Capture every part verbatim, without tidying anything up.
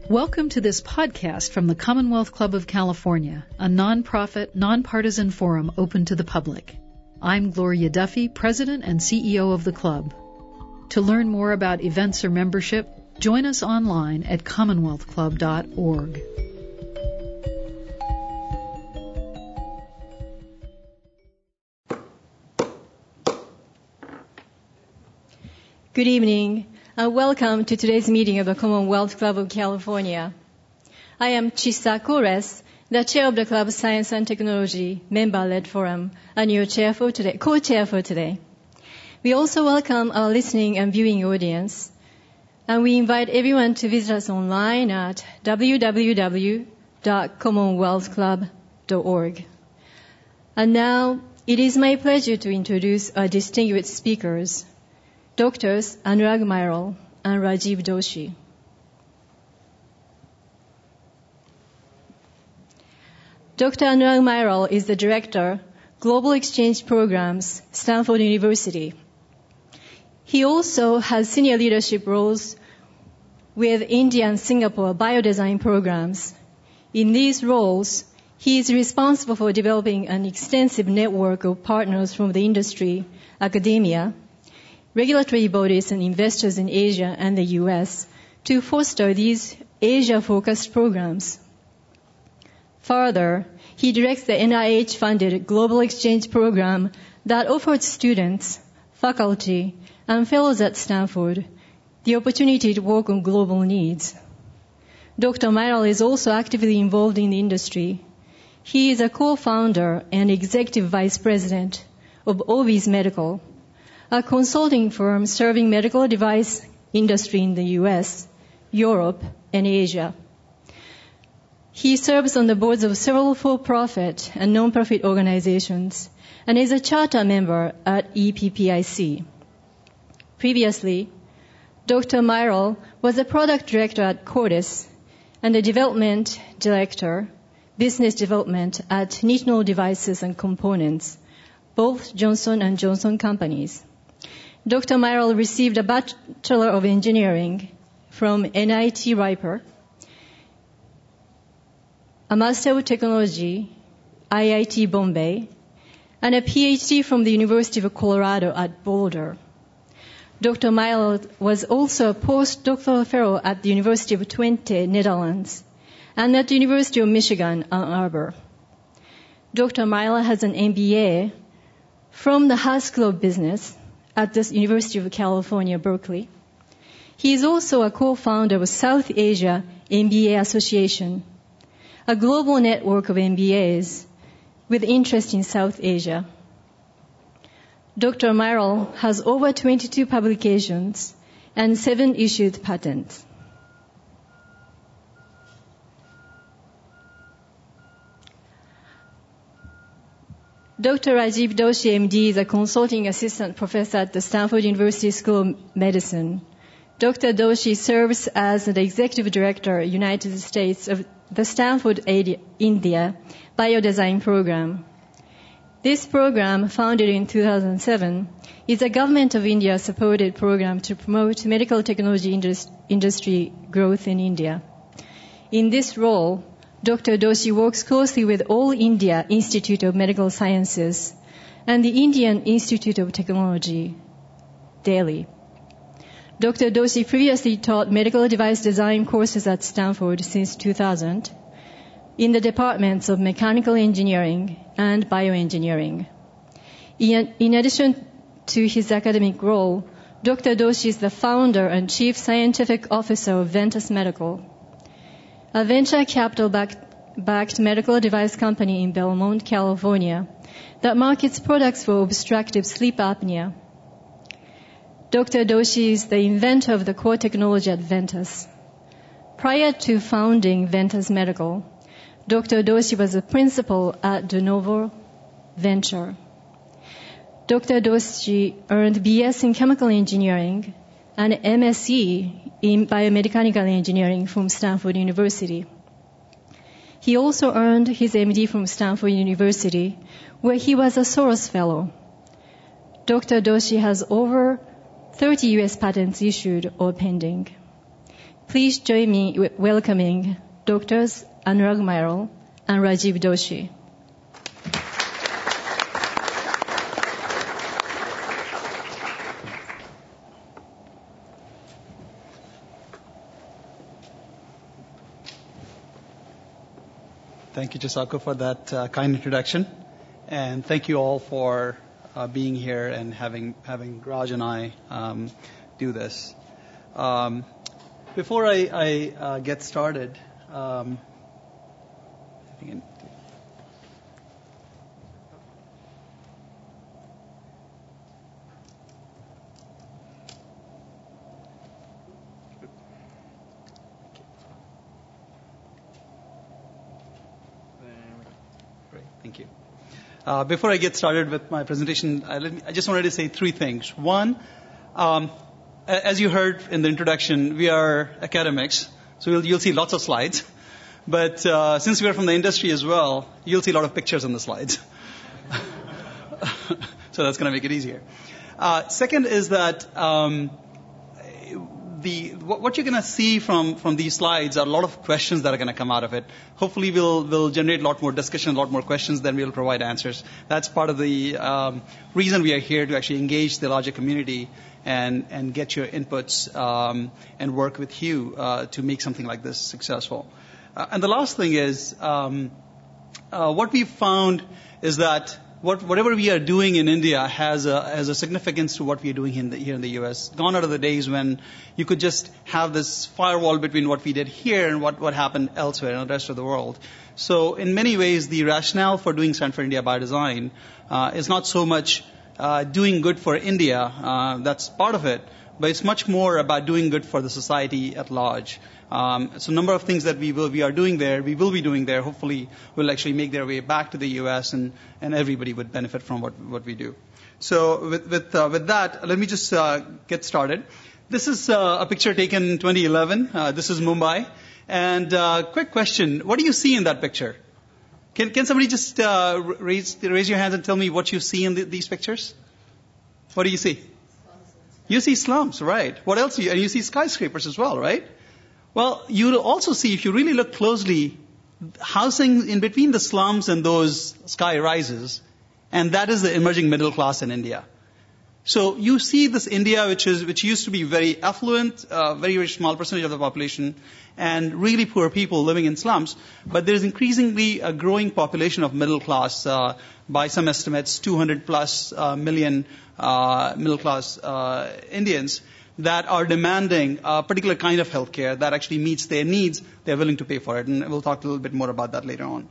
Welcome to this podcast from the Commonwealth Club of California, a nonprofit, nonpartisan forum open to the public. I'm Gloria Duffy, President and C E O of the club. To learn more about events or membership, join us online at commonwealth club dot org. Good evening, and welcome to today's meeting of the Commonwealth Club of California. I am Chisa Kores, the chair of the Club's Science and Technology member-led forum, and your chair for today, co-chair for today. We also welcome our listening and viewing audience, and we invite everyone to visit us online at w w w dot commonwealth club dot org. And now, it is my pleasure to introduce our distinguished speakers, Doctors Anurag Mairal and Rajiv Doshi. Doctor Anurag Mairal is the Director, Global Exchange Programs, Stanford University. He also has senior leadership roles with India and Singapore biodesign programs. In these roles, he is responsible for developing an extensive network of partners from the industry, academia, regulatory bodies and investors in Asia and the U S to foster these Asia-focused programs. Further, he directs the N I H-funded Global Exchange Program that offers students, faculty, and fellows at Stanford the opportunity to work on global needs. Doctor Mairal is also actively involved in the industry. He is a co-founder and executive vice president of Ovis Medical, a consulting firm serving medical device industry in the U S, Europe, and Asia. He serves on the boards of several for-profit and non-profit organizations and is a charter member at E P P I C. Previously, Doctor Mairal was a product director at Cordis and a development director, business development at Nitinol Devices and Components, both Johnson and Johnson companies. Doctor Mairal received a Bachelor of Engineering from N I T Riper, a Master of Technology, I I T Bombay, and a P H D from the University of Colorado at Boulder. Doctor Mairal was also a postdoctoral fellow at the University of Twente, Netherlands, and at the University of Michigan, Ann Arbor. Doctor Mairal has an M B A from the Haas School of Business at the University of California, Berkeley. He is also a co-founder of South Asia M B A Association, a global network of M B As with interest in South Asia. Doctor Mairal has over twenty-two publications and seven issued patents. Doctor Rajiv Doshi, M D, is a consulting assistant professor at the Stanford University School of Medicine. Doctor Doshi serves as the executive director, United States, of the Stanford India Biodesign Program. This program, founded in two thousand seven, is a Government of India-supported program to promote medical technology indus- industry growth in India. In this role, Doctor Doshi works closely with All India Institute of Medical Sciences and the Indian Institute of Technology, Delhi. Doctor Doshi previously taught medical device design courses at Stanford since two thousand in the departments of mechanical engineering and bioengineering. In, in addition to his academic role, Doctor Doshi is the founder and chief scientific officer of Ventus Medical, a venture capital-backed medical device company in Belmont, California, that markets products for obstructive sleep apnea. Doctor Doshi is the inventor of the core technology at Ventus. Prior to founding Ventus Medical, Doctor Doshi was a principal at De Novo Venture. Doctor Doshi earned B S in chemical engineering and M S c in biomedical engineering from Stanford University. He also earned his M D from Stanford University, where he was a Soros Fellow. Doctor Doshi has over thirty U S patents issued or pending. Please join me in welcoming Doctors Anurag Mayal and Rajiv Doshi. Thank you, Chisako, for that uh, kind introduction. And thank you all for uh, being here and having having Raj and I um, do this. Um, before I, I uh, get started, um, I think Great, thank you. Uh, before I get started with my presentation, I, let me, I just wanted to say three things. One, um, as you heard in the introduction, we are academics, so you'll, you'll see lots of slides. But uh, since we are from the industry as well, you'll see a lot of pictures on the slides. So that's going to make it easier. Uh, second is that um, the what you're going to see from, from these slides are a lot of questions that are going to come out of it. Hopefully we'll, we'll generate a lot more discussion, a lot more questions, then we'll provide answers. That's part of the um, reason we are here, to actually engage the larger community and, and get your inputs um, and work with you uh, to make something like this successful. Uh, and the last thing is, um, uh, what we've found is that what, whatever we are doing in India has a, has a significance to what we are doing in the, here in the U S. Gone are the days when you could just have this firewall between what we did here and what, what happened elsewhere in the rest of the world. So in many ways, the rationale for doing Stanford India by Design uh, is not so much uh, doing good for India. Uh, that's part of it. But it's much more about doing good for the society at large. Um, so a number of things that we will we are doing there, we will be doing there, hopefully will actually make their way back to the U S and, and everybody would benefit from what, what we do. So with with, uh, with that, let me just uh, get started. This is uh, a picture taken in twenty eleven. Uh, this is Mumbai. And uh, quick question, what do you see in that picture? Can can somebody just uh, raise raise your hands and tell me what you see in the, these pictures? What do you see? You see slums, right. What else do you, and you see skyscrapers as well, right? Well, you'll also see, if you really look closely, housing in between the slums and those sky rises, and that is the emerging middle class in India. So you see this India, which is which used to be very affluent, uh, very, very small percentage of the population, and really poor people living in slums. But there is increasingly a growing population of middle class. Uh, by some estimates, two hundred plus uh, million uh, middle class uh, Indians that are demanding a particular kind of healthcare that actually meets their needs. They're willing to pay for it, and we'll talk a little bit more about that later on.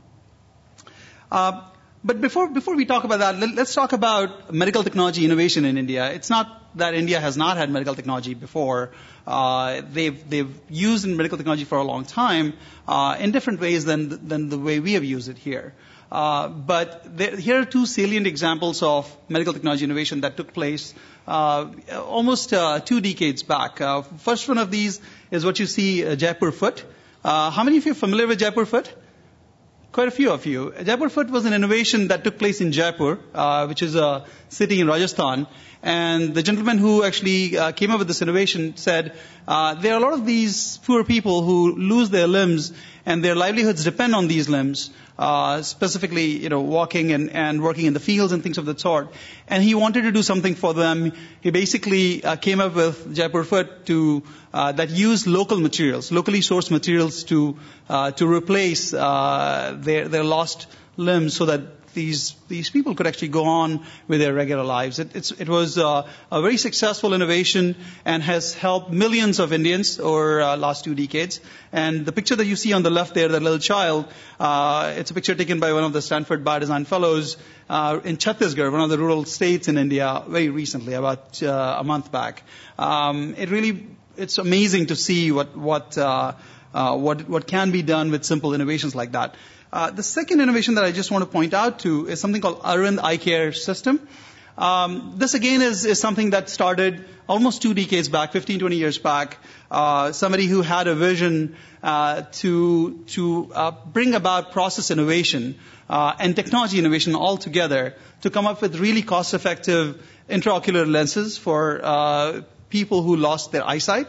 Uh, But before before we talk about that, let, let's talk about medical technology innovation in India. It's not that India has not had medical technology before. Uh, they've they've used medical technology for a long time uh, in different ways than than the way we have used it here. Uh, but there, here are two salient examples of medical technology innovation that took place uh, almost uh, two decades back. Uh, first one of these is what you see, uh, Jaipur Foot. Uh, how many of you are familiar with Jaipur Foot? Quite a few of you. Jaipur Foot was an innovation that took place in Jaipur, uh, which is a city in Rajasthan. And the gentleman who actually uh, came up with this innovation said, uh, there are a lot of these poor people who lose their limbs and their livelihoods depend on these limbs, uh, specifically, you know, walking and, and working in the fields and things of that sort. And he wanted to do something for them. He basically uh, came up with Jaipur Foot to uh, that used local materials, locally sourced materials to uh, to replace uh, their their lost limbs, so that these these people could actually go on with their regular lives. It, it's, it was uh, a very successful innovation and has helped millions of Indians over uh, last two decades. And the picture that you see on the left there, that little child, uh, it's a picture taken by one of the Stanford Biodesign Fellows uh, in Chhattisgarh, one of the rural states in India, very recently, about uh, a month back. Um, it really, it's amazing to see what what uh, uh, what what can be done with simple innovations like that. Uh, the second innovation that I just want to point out to is something called Arvind Eye Care System. Um, this again is, is something that started almost two decades back, fifteen, twenty years back. Uh, somebody who had a vision uh, to to uh, bring about process innovation uh, and technology innovation all together to come up with really cost-effective intraocular lenses for uh, people who lost their eyesight.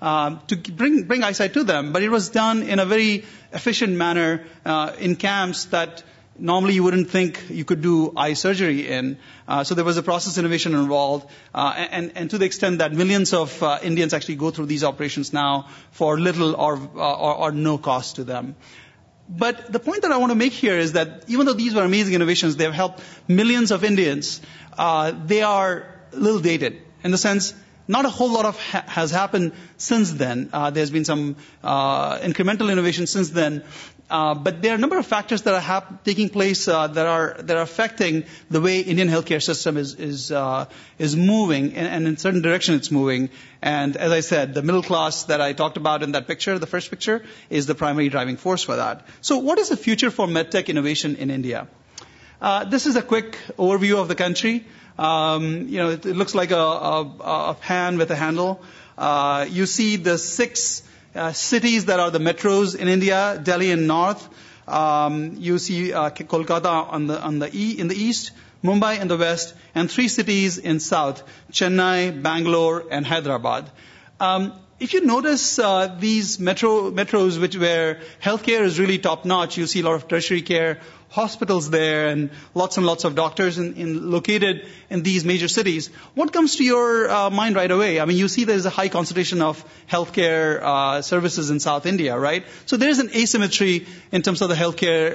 um, to bring bring eyesight to them. But it was done in a very efficient manner uh, in camps that normally you wouldn't think you could do eye surgery in. Uh, so there was a process innovation involved, uh, and, and to the extent that millions of uh, Indians actually go through these operations now for little or, uh, or, or no cost to them. But the point that I want to make here is that even though these were amazing innovations, they have helped millions of Indians, uh, they are a little dated in the sense not a whole lot of ha- has happened since then. Uh, there's been some uh, incremental innovation since then. Uh, but there are a number of factors that are hap- taking place uh, that are that are affecting the way Indian healthcare system is is uh, is moving, and, and in certain direction it's moving. And as I said, the middle class that I talked about in that picture, the first picture, is the primary driving force for that. So, what is the future for medtech innovation in India? Uh, this is a quick overview of the country. Um, you know, it, it looks like a, a, a pan with a handle. Uh, you see the six Uh, cities that are the metros in India, Delhi in north. Um, you see uh, Kolkata on the on the e, in the east, Mumbai in the west, and three cities in south: Chennai, Bangalore, and Hyderabad. Um, if you notice uh, these metro metros, which where healthcare is really top notch, you see a lot of tertiary care hospitals there and lots and lots of doctors in, in located in these major cities. What comes to your uh, mind right away? I mean, you see there's a high concentration of healthcare uh, services in South India, right? So there's an asymmetry in terms of the healthcare,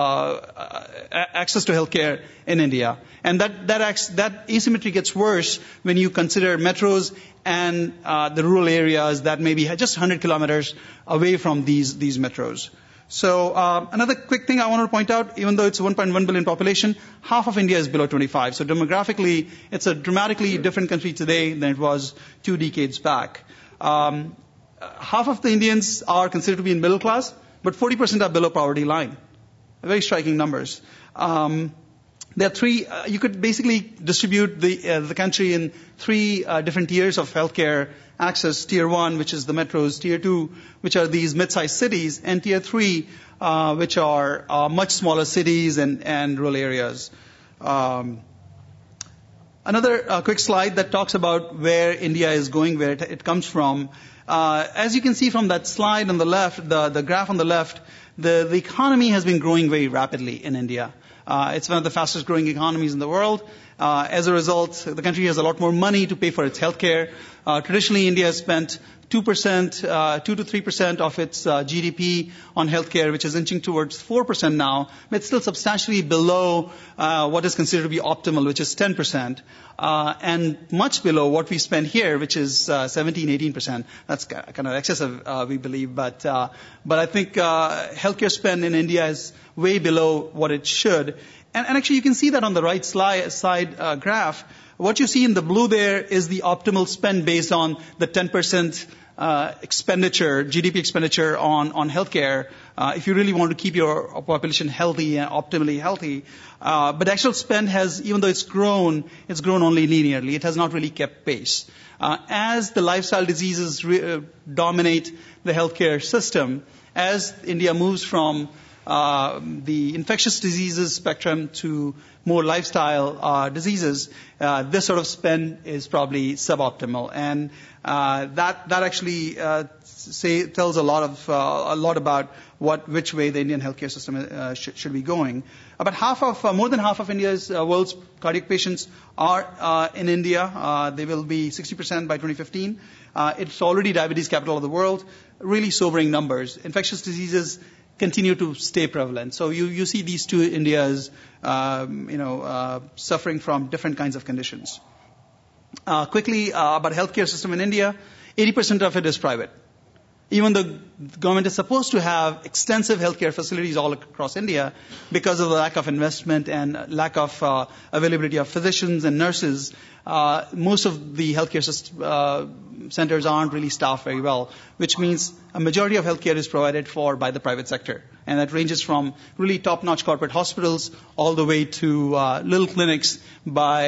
uh, access to healthcare in India. And that, that, acts, that asymmetry gets worse when you consider metros and uh, the rural areas that may be just one hundred kilometers away from these, these metros. So uh, another quick thing I want to point out, even though it's a one point one billion population, half of India is below twenty-five. So demographically, it's a dramatically different country today than it was two decades back. Um, half of the Indians are considered to be in middle class, but forty percent are below poverty line. Very striking numbers. Um, there are three, uh, you could basically distribute the, uh, the country in three uh, different tiers of healthcare access. Tier one, which is the metros. Tier two, which are these mid-sized cities. And tier three, uh, which are uh, much smaller cities and, and rural areas. Um, another uh, quick slide that talks about where India is going, where it, it comes from. Uh, as you can see from that slide on the left, the, the graph on the left, the, the economy has been growing very rapidly in India. Uh, it's one of the fastest growing economies in the world. Uh, as a result, the country has a lot more money to pay for its healthcare. Uh, traditionally, India has spent two percent, uh, two to three percent of its uh, G D P on healthcare, which is inching towards four percent now, but it's still substantially below uh, what is considered to be optimal, which is ten percent, uh, and much below what we spend here, which is uh, seventeen, eighteen percent. That's kind of excessive, uh, we believe, but uh, but I think uh, healthcare spend in India is way below what it should. And, and actually, you can see that on the right slide, side uh, graph. What you see in the blue there is the optimal spend based on the ten percent uh, expenditure, G D P expenditure on, on healthcare, uh, if you really want to keep your population healthy and optimally healthy. Uh, but actual spend has, even though it's grown, it's grown only linearly. It has not really kept pace. Uh, as the lifestyle diseases re- uh, dominate the healthcare system, as India moves from Uh, the infectious diseases spectrum to more lifestyle uh, diseases, uh, this sort of spend is probably suboptimal, and uh, that that actually uh, say tells a lot of uh, a lot about what which way the Indian healthcare system uh, should, should be going. About half of uh, more than half of India's uh, world's cardiac patients are uh, in India. Uh, they will be sixty percent by twenty fifteen. Uh, it's already diabetes capital of the world. Really sobering numbers. Infectious diseases continue to stay prevalent. So you, you see these two Indias, um, you know, uh, suffering from different kinds of conditions. Uh, quickly, uh, about healthcare system in India, eighty percent of it is private. Even though the government is supposed to have extensive healthcare facilities all across India, because of the lack of investment and lack of uh, availability of physicians and nurses, uh, most of the healthcare system, uh, centers aren't really staffed very well, which means a majority of healthcare is provided for by the private sector. And that ranges from really top-notch corporate hospitals all the way to uh, little clinics by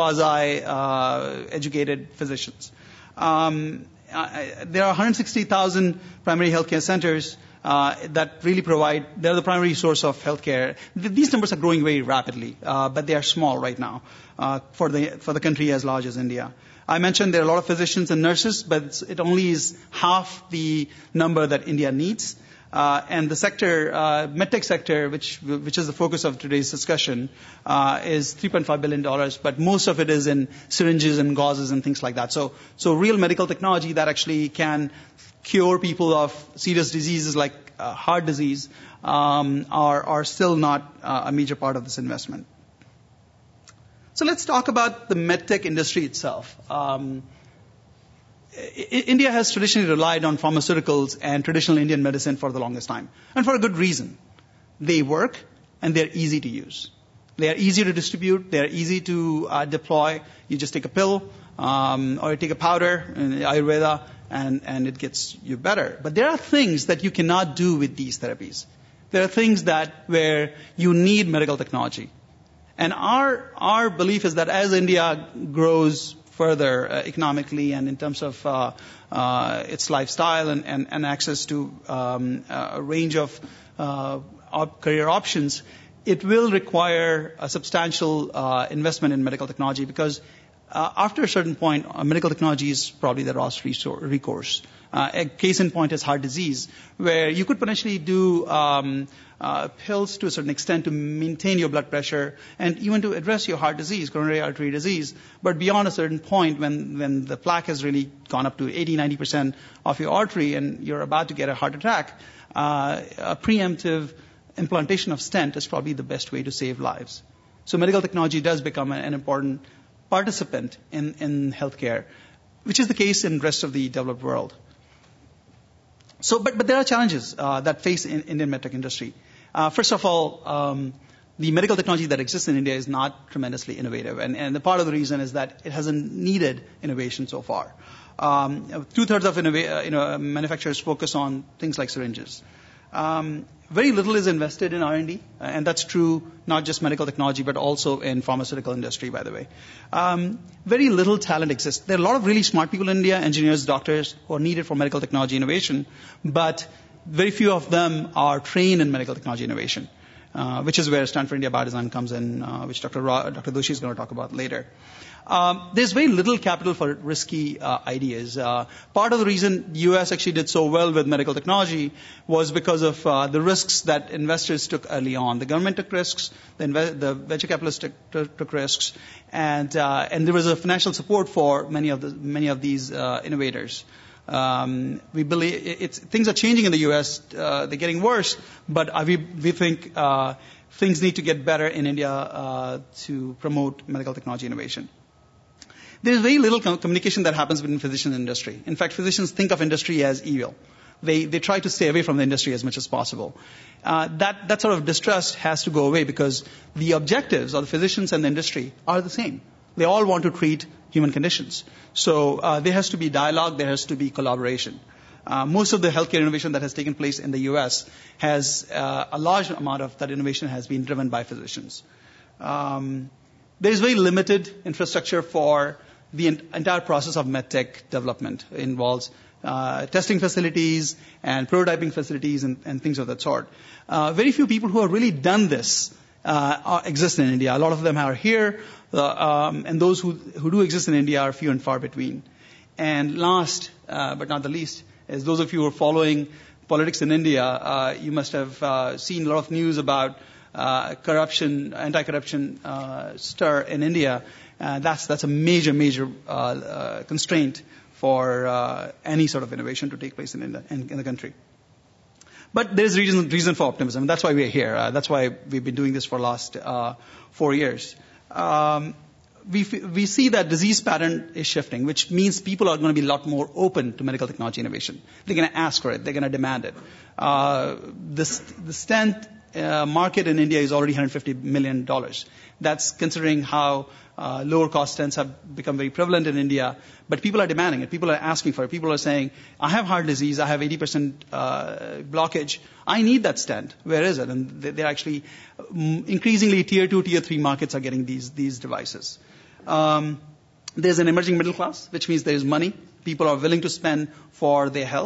quasi-educated uh, physicians. Um, Uh, there are one hundred sixty thousand primary healthcare centers uh, that really provide, they're the primary source of healthcare. Th- these numbers are growing very rapidly, uh, but they are small right now uh, for the for the country as large as India. I mentioned there are a lot of physicians and nurses, but it's, it only is half the number that India needs. Uh, and the sector, uh, medtech sector, which which is the focus of today's discussion, uh, is three point five billion dollars, but most of it is in syringes and gauzes and things like that. So, so real medical technology that actually can cure people of serious diseases like uh, heart disease um, are are still not uh, a major part of this investment. So let's talk about the medtech industry itself. Um, India has traditionally relied on pharmaceuticals and traditional Indian medicine for the longest time, and for a good reason. They work, and they're easy to use. They are easy to distribute. They are easy to uh, deploy. You just take a pill, um, or you take a powder in Ayurveda, and, and it gets you better. But there are things that you cannot do with these therapies. There are things that where you need medical technology. And our our belief is that as India grows further uh, economically and in terms of uh, uh, its lifestyle and, and, and access to um, a range of uh, op- career options, it will require a substantial uh, investment in medical technology because uh, after a certain point, uh, medical technology is probably the last recourse. Uh, a case in point is heart disease, where you could potentially do um, uh, pills to a certain extent to maintain your blood pressure and even to address your heart disease, coronary artery disease. But beyond a certain point, when, when the plaque has really gone up to eighty, ninety percent of your artery and you're about to get a heart attack, uh, a preemptive implantation of stent is probably the best way to save lives. So medical technology does become an important participant in, in healthcare, which is the case in the rest of the developed world. So, but, but there are challenges uh, that face in Indian medtech industry. Uh, first of all, um, the medical technology that exists in India is not tremendously innovative, and, and the part of the reason is that it hasn't needed innovation so far. Um, two-thirds of innova- uh, you know, manufacturers focus on things like syringes. Um, very little is invested in R and D, and that's true not just medical technology, but also in pharmaceutical industry, by the way. Um, very little talent exists. There are a lot of really smart people in India, engineers, doctors, who are needed for medical technology innovation, but very few of them are trained in medical technology innovation, uh, which is where Stanford India Biodesign comes in, uh, which Doctor Ra- Doctor Doshi is going to talk about later. Um, there's very little capital for risky uh, ideas. Uh, part of the reason the U S actually did so well with medical technology was because of uh, the risks that investors took early on. The government took risks, the, inve- the venture capitalists took, took, took risks, and uh, and there was a financial support for many of the many of these uh, innovators. Um, we believe it's, things are changing in the U S. Uh, they're getting worse, but uh, we we think uh, things need to get better in India uh, to promote medical technology innovation. There's very little communication that happens within physician industry. In fact, physicians think of industry as evil. They they try to stay away from the industry as much as possible. Uh, that that sort of distrust has to go away because the objectives of the physicians and the industry are the same. They all want to treat human conditions. So uh, there has to be dialogue. There has to be collaboration. Uh, most of the healthcare innovation that has taken place in the U S has uh, a large amount of that innovation has been driven by physicians. Um, there is very limited infrastructure for the entire process of medtech development. It involves uh, testing facilities and prototyping facilities and, and things of that sort. Uh, very few people who have really done this uh, are, exist in India. A lot of them are here, uh, um, and those who, who do exist in India are few and far between. And last, uh, but not the least, is those of you who are following politics in India, uh, you must have uh, seen a lot of news about uh, corruption, anti-corruption uh, stir in India. Uh, that's that's a major, major uh, uh, constraint for uh, any sort of innovation to take place in, in, in the country. But there's reason reason for optimism. And that's why we're here. Uh, that's why we've been doing this for the last uh, four years. Um, we f- we see that disease pattern is shifting, which means people are going to be a lot more open to medical technology innovation. They're going to ask for it. They're going to demand it. Uh, this, the stent uh, market in India is already one hundred fifty million dollars. That's considering how uh, lower cost stents have become very prevalent in India. But people are demanding it. People are asking for it. People are saying, I have heart disease. I have eighty percent uh, blockage. I need that stent. Where is it? And they're actually um, increasingly tier two, tier three markets are getting these, these devices. Um, there's an emerging middle class, which means there's money. People are willing to spend for their health.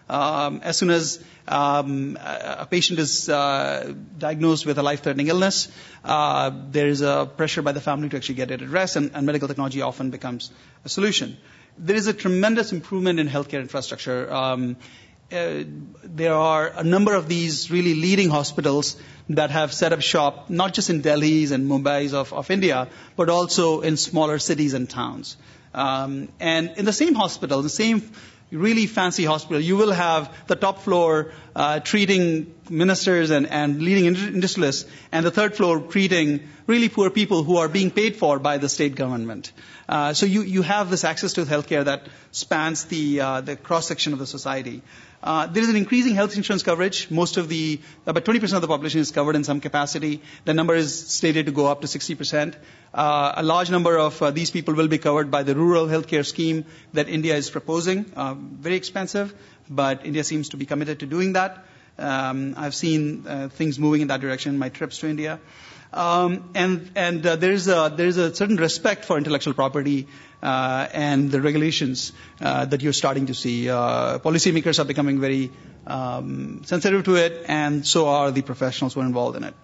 Um, as soon as um, a patient is uh, diagnosed with a life-threatening illness, uh, there is a pressure by the family to actually get it addressed, and, and medical technology often becomes a solution. There is a tremendous improvement in healthcare infrastructure. Um, uh, there are a number of these really leading hospitals that have set up shop, not just in Delhi's and Mumbai's of, of India, but also in smaller cities and towns. Um, and in the same hospital, the same really fancy hospital, you will have the top floor uh, treating ministers and, and leading industrialists, and the third floor treating really poor people who are being paid for by the state government. Uh, so you, you have this access to healthcare that spans the, uh, the cross-section of the society. Uh, there is an increasing health insurance coverage. Most of the, about twenty percent of the population is covered in some capacity. The number is stated to go up to sixty percent. Uh, a large number of uh, these people will be covered by the rural healthcare scheme that India is proposing. Uh, very expensive, but India seems to be committed to doing that. Um, I've seen uh, things moving in that direction in my trips to India. Um, and and uh, there is a there is a certain respect for intellectual property uh, and the regulations uh, that you're starting to see. Uh, policymakers are becoming very um, sensitive to it, and so are the professionals who are involved in it.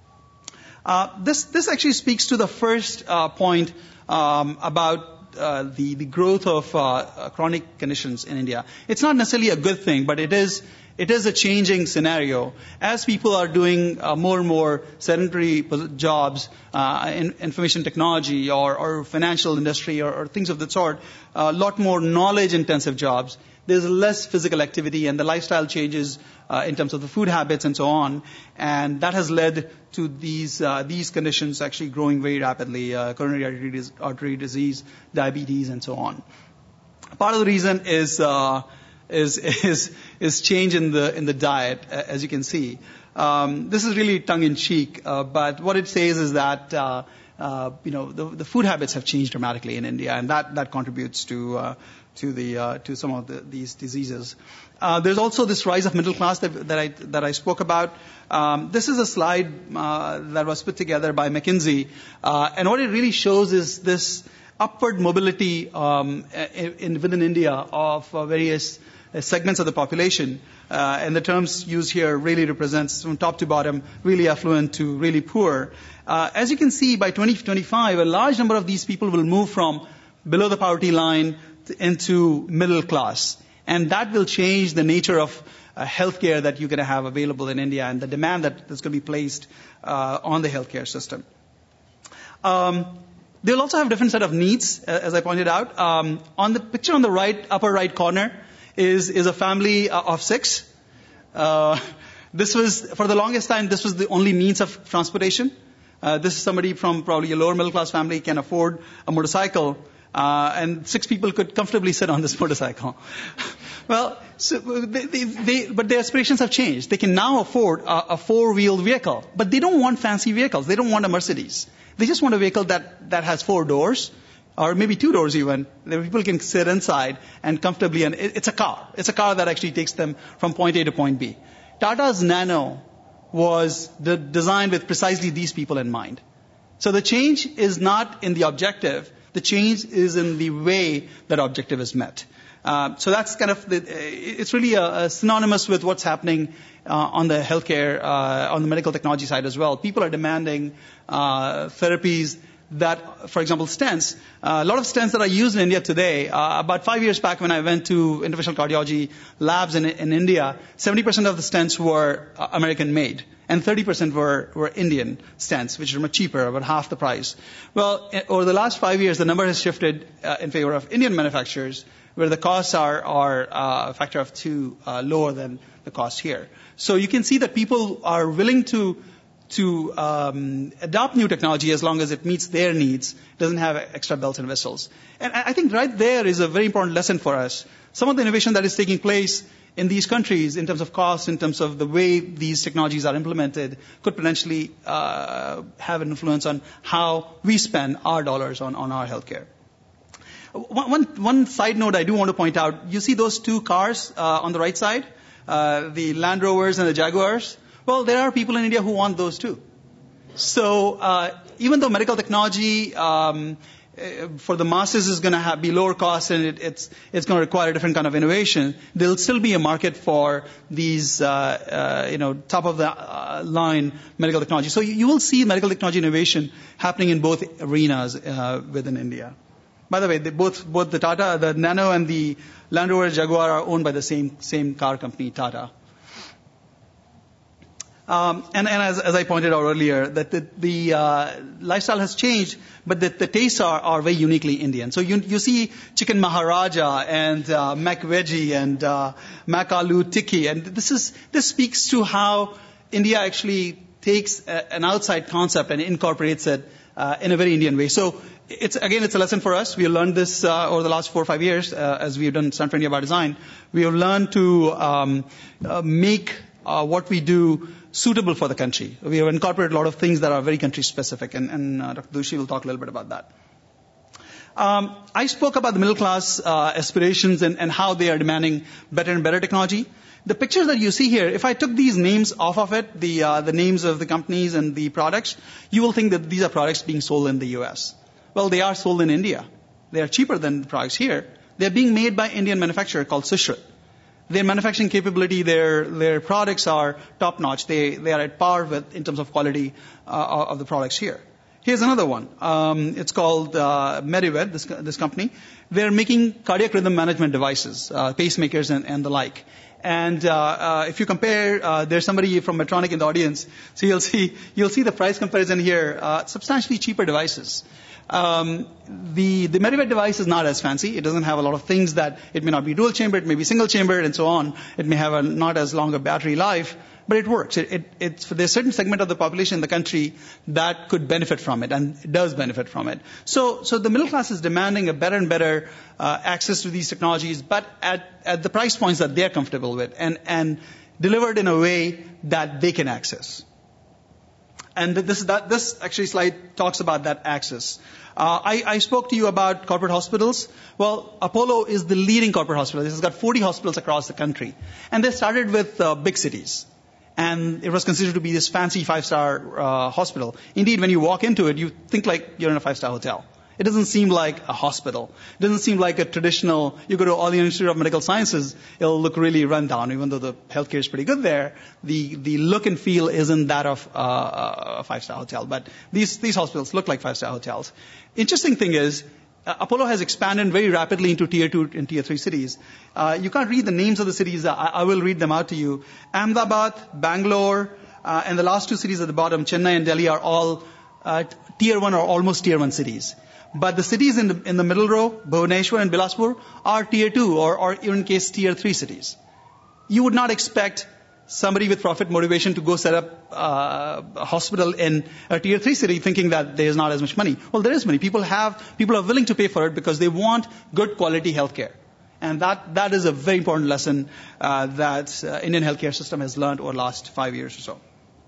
Uh, this this actually speaks to the first uh, point um, about uh, the the growth of uh, chronic conditions in India. It's not necessarily a good thing, but it is. It is a changing scenario. As people are doing uh, more and more sedentary jobs uh, in information technology or, or financial industry or, or things of that sort, a lot more knowledge-intensive jobs, there's less physical activity, and the lifestyle changes uh, in terms of the food habits and so on. And that has led to these uh, these conditions actually growing very rapidly, uh, coronary artery, dis- artery disease, diabetes, and so on. Part of the reason is... Uh, Is, is is change in the in the diet, as you can see. Um, this is really tongue-in-cheek, uh, but what it says is that uh, uh, you know the, the food habits have changed dramatically in India, and that that contributes to uh, to the uh, to some of the, these diseases. Uh, there's also this rise of middle class that, that I that I spoke about. Um, this is a slide uh, that was put together by McKinsey, uh, and what it really shows is this upward mobility um, in, within India of uh, various segments of the population, uh, and the terms used here really represents from top to bottom, really affluent to really poor. Uh, as you can see, by twenty twenty-five, a large number of these people will move from below the poverty line to, into middle class, and that will change the nature of uh, healthcare that you're going to have available in India and the demand that is going to be placed uh, on the healthcare system. Um, they'll also have a different set of needs, as I pointed out. Um, on the picture on the right, upper right corner, is is a family of six. Uh, this was, for the longest time, this was the only means of transportation. Uh, this is somebody from probably a lower middle class family can afford a motorcycle, uh, and six people could comfortably sit on this motorcycle. Well, so they, they, they, but their aspirations have changed. They can now afford a, a four-wheeled vehicle, but they don't want fancy vehicles. They don't want a Mercedes. They just want a vehicle that, that has four doors, or maybe two doors even. The people can sit inside and comfortably, and it, it's a car. It's a car that actually takes them from point A to point B. Tata's Nano was the, designed with precisely these people in mind. So the change is not in the objective. The change is in the way that objective is met. Uh, so that's kind of, the, it's really a, a synonymous with what's happening uh, on the healthcare, uh, on the medical technology side as well. People are demanding uh, therapies that, for example, stents. Uh, a lot of stents that are used in India today, uh, about five years back when I went to interventional cardiology labs in, in India, seventy percent of the stents were uh, American-made, and thirty percent were, were Indian stents, which are much cheaper, about half the price. Well, over the last five years, the number has shifted uh, in favor of Indian manufacturers, where the costs are, are uh, a factor of two uh, lower than the cost here. So you can see that people are willing to to um, adopt new technology as long as it meets their needs, doesn't have extra bells and whistles. And I think right there is a very important lesson for us. Some of the innovation that is taking place in these countries in terms of cost, in terms of the way these technologies are implemented, could potentially uh, have an influence on how we spend our dollars on, on our healthcare. One, one, one side note I do want to point out, you see those two cars uh, on the right side, uh, the Land Rovers and the Jaguars? Well, there are people in India who want those too. So uh, even though medical technology um, for the masses is going to have, be lower cost, and it, it's it's going to require a different kind of innovation. There'll still be a market for these, uh, uh, you know, top of the uh, line medical technology. So you, you will see medical technology innovation happening in both arenas uh, within India. By the way, they both both the Tata, the Nano, and the Land Rover Jaguar are owned by the same same car company, Tata. Um, and, and as, as I pointed out earlier, that the, the uh, lifestyle has changed, but the, the tastes are, are very uniquely Indian. So you, you see chicken maharaja and uh, mac veggie and uh, mac aloo tikki, and this is this speaks to how India actually takes a, an outside concept and incorporates it uh, in a very Indian way. So it's again, it's a lesson for us. We have learned this uh, over the last four or five years uh, as we have done Stanford India Biodesign. We have learned to um, uh, make uh, what we do suitable for the country. We have incorporated a lot of things that are very country specific, and, and uh, Doctor Doshi will talk a little bit about that. Um, I spoke about the middle class uh, aspirations and, and how they are demanding better and better technology. The pictures that you see here, if I took these names off of it, the uh, the names of the companies and the products, you will think that these are products being sold in the U S. Well, they are sold in India. They are cheaper than the products here. They are being made by an Indian manufacturer called Sushruta. Their manufacturing capability, their their products are top notch. They they are at par with in terms of quality uh, of the products here. Here's another one. Um, it's called uh, Medivet. This this company. They're making cardiac rhythm management devices, uh, pacemakers, and, and the like. And uh, uh, if you compare, uh, there's somebody from Medtronic in the audience, so you'll see you'll see the price comparison here. Uh, substantially cheaper devices. Um, the, the Medivet device is not as fancy. It doesn't have a lot of things that it may not be dual chambered, it may be single chambered, and so on. It may have a not as long a battery life, but it works. It, it, it's for there's a certain segment of the population in the country that could benefit from it, and it does benefit from it. So, so the middle class is demanding a better and better uh, access to these technologies, but at, at the price points that they're comfortable with, and, and delivered in a way that they can access. And this, that, this actually slide talks about that access. Uh, I, I spoke to you about corporate hospitals. Well, Apollo is the leading corporate hospital. This has got forty hospitals across the country. And they started with uh, big cities. And it was considered to be this fancy five-star uh, hospital. Indeed, when you walk into it, you think like you're in a five-star hotel. It doesn't seem like a hospital. It doesn't seem like a traditional, you go to All India Institute of Medical Sciences, it'll look really run down, even though the healthcare is pretty good there. The, the look and feel isn't that of uh, a five-star hotel. But these, these hospitals look like five-star hotels. Interesting thing is, uh, Apollo has expanded very rapidly into tier two and tier three cities. Uh, you can't read the names of the cities. I, I will read them out to you. Ahmedabad, Bangalore, uh, and the last two cities at the bottom, Chennai and Delhi, are all uh, tier one or almost tier one cities. But the cities in the, in the middle row, Bhubaneswar and Bilaspur, are tier two or, or even in case tier three cities. You would not expect somebody with profit motivation to go set up uh, a hospital in a tier three city thinking that there is not as much money. Well, there is money. People have, people are willing to pay for it because they want good quality healthcare. And that, that is a very important lesson uh, that uh, Indian healthcare system has learned over the last five years or so.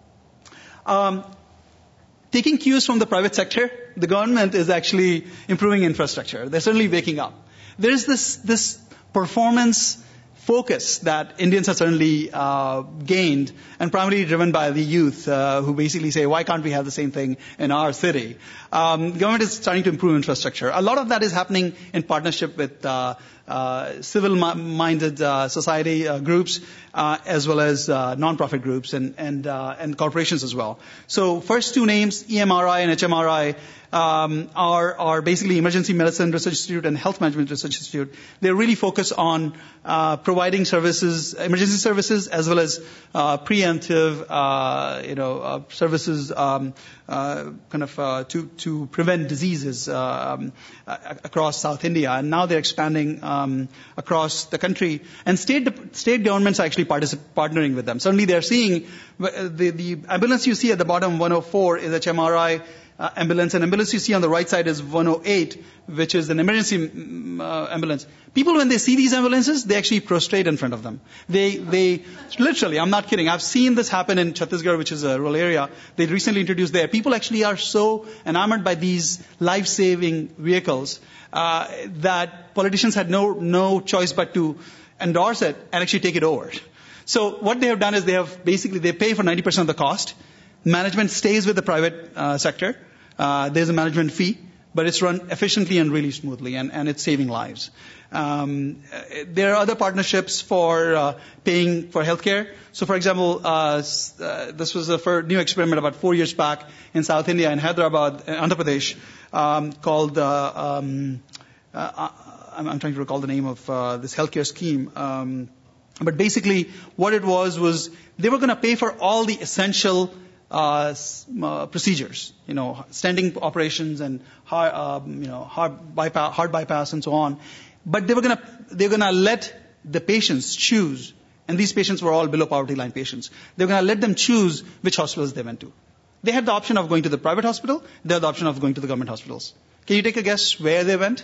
Um, Taking cues from the private sector, the government is actually improving infrastructure. They're certainly waking up. There is this, this performance focus that Indians have certainly uh, gained, and primarily driven by the youth uh, who basically say, why can't we have the same thing in our city? Um, government is starting to improve infrastructure. A lot of that is happening in partnership with uh, uh, civil-minded uh, society uh, groups, uh, as well as uh, non-profit groups and and, uh, and corporations as well. So first two names, E M R I and H M R I, um, are are basically Emergency Medicine Research Institute and Health Management Research Institute. They really focus on uh, providing services, emergency services, as well as uh, preemptive, uh, you know, uh, services, um, uh, kind of uh, to to prevent diseases uh, um, across South India. And now they're expanding um, across the country. And state state governments are actually particip- partnering with them. Certainly, they're seeing the the ambulance you see at the bottom, one oh four, is H M R I. Uh, ambulance, and ambulance you see on the right side is one oh eight, which is an emergency uh, ambulance. People, when they see these ambulances, they actually prostrate in front of them. They, they, literally, I'm not kidding. I've seen this happen in Chhattisgarh, which is a rural area. They recently introduced there. People actually are so enamored by these life-saving vehicles uh, that politicians had no no choice but to endorse it and actually take it over. So what they have done is they have basically they pay for ninety percent of the cost. Management stays with the private uh, sector. Uh, there's a management fee, but it's run efficiently and really smoothly, and, and it's saving lives. Um, there are other partnerships for uh, paying for healthcare. So, for example, uh, uh, this was a new experiment about four years back in South India, in Hyderabad, Andhra Pradesh, um, called, uh, um, uh, I'm, I'm trying to recall the name of uh, this healthcare scheme. Um, but basically, what it was was they were going to pay for all the essential uh, uh, procedures, you know, standing operations and heart, uh, you know, heart bypass, heart bypass, and so on. But they were going to they were going to let the patients choose, and these patients were all below poverty line patients. They were going to let them choose which hospitals they went to. They had the option of going to the private hospital. They had the option of going to the government hospitals. Can you take a guess where they went?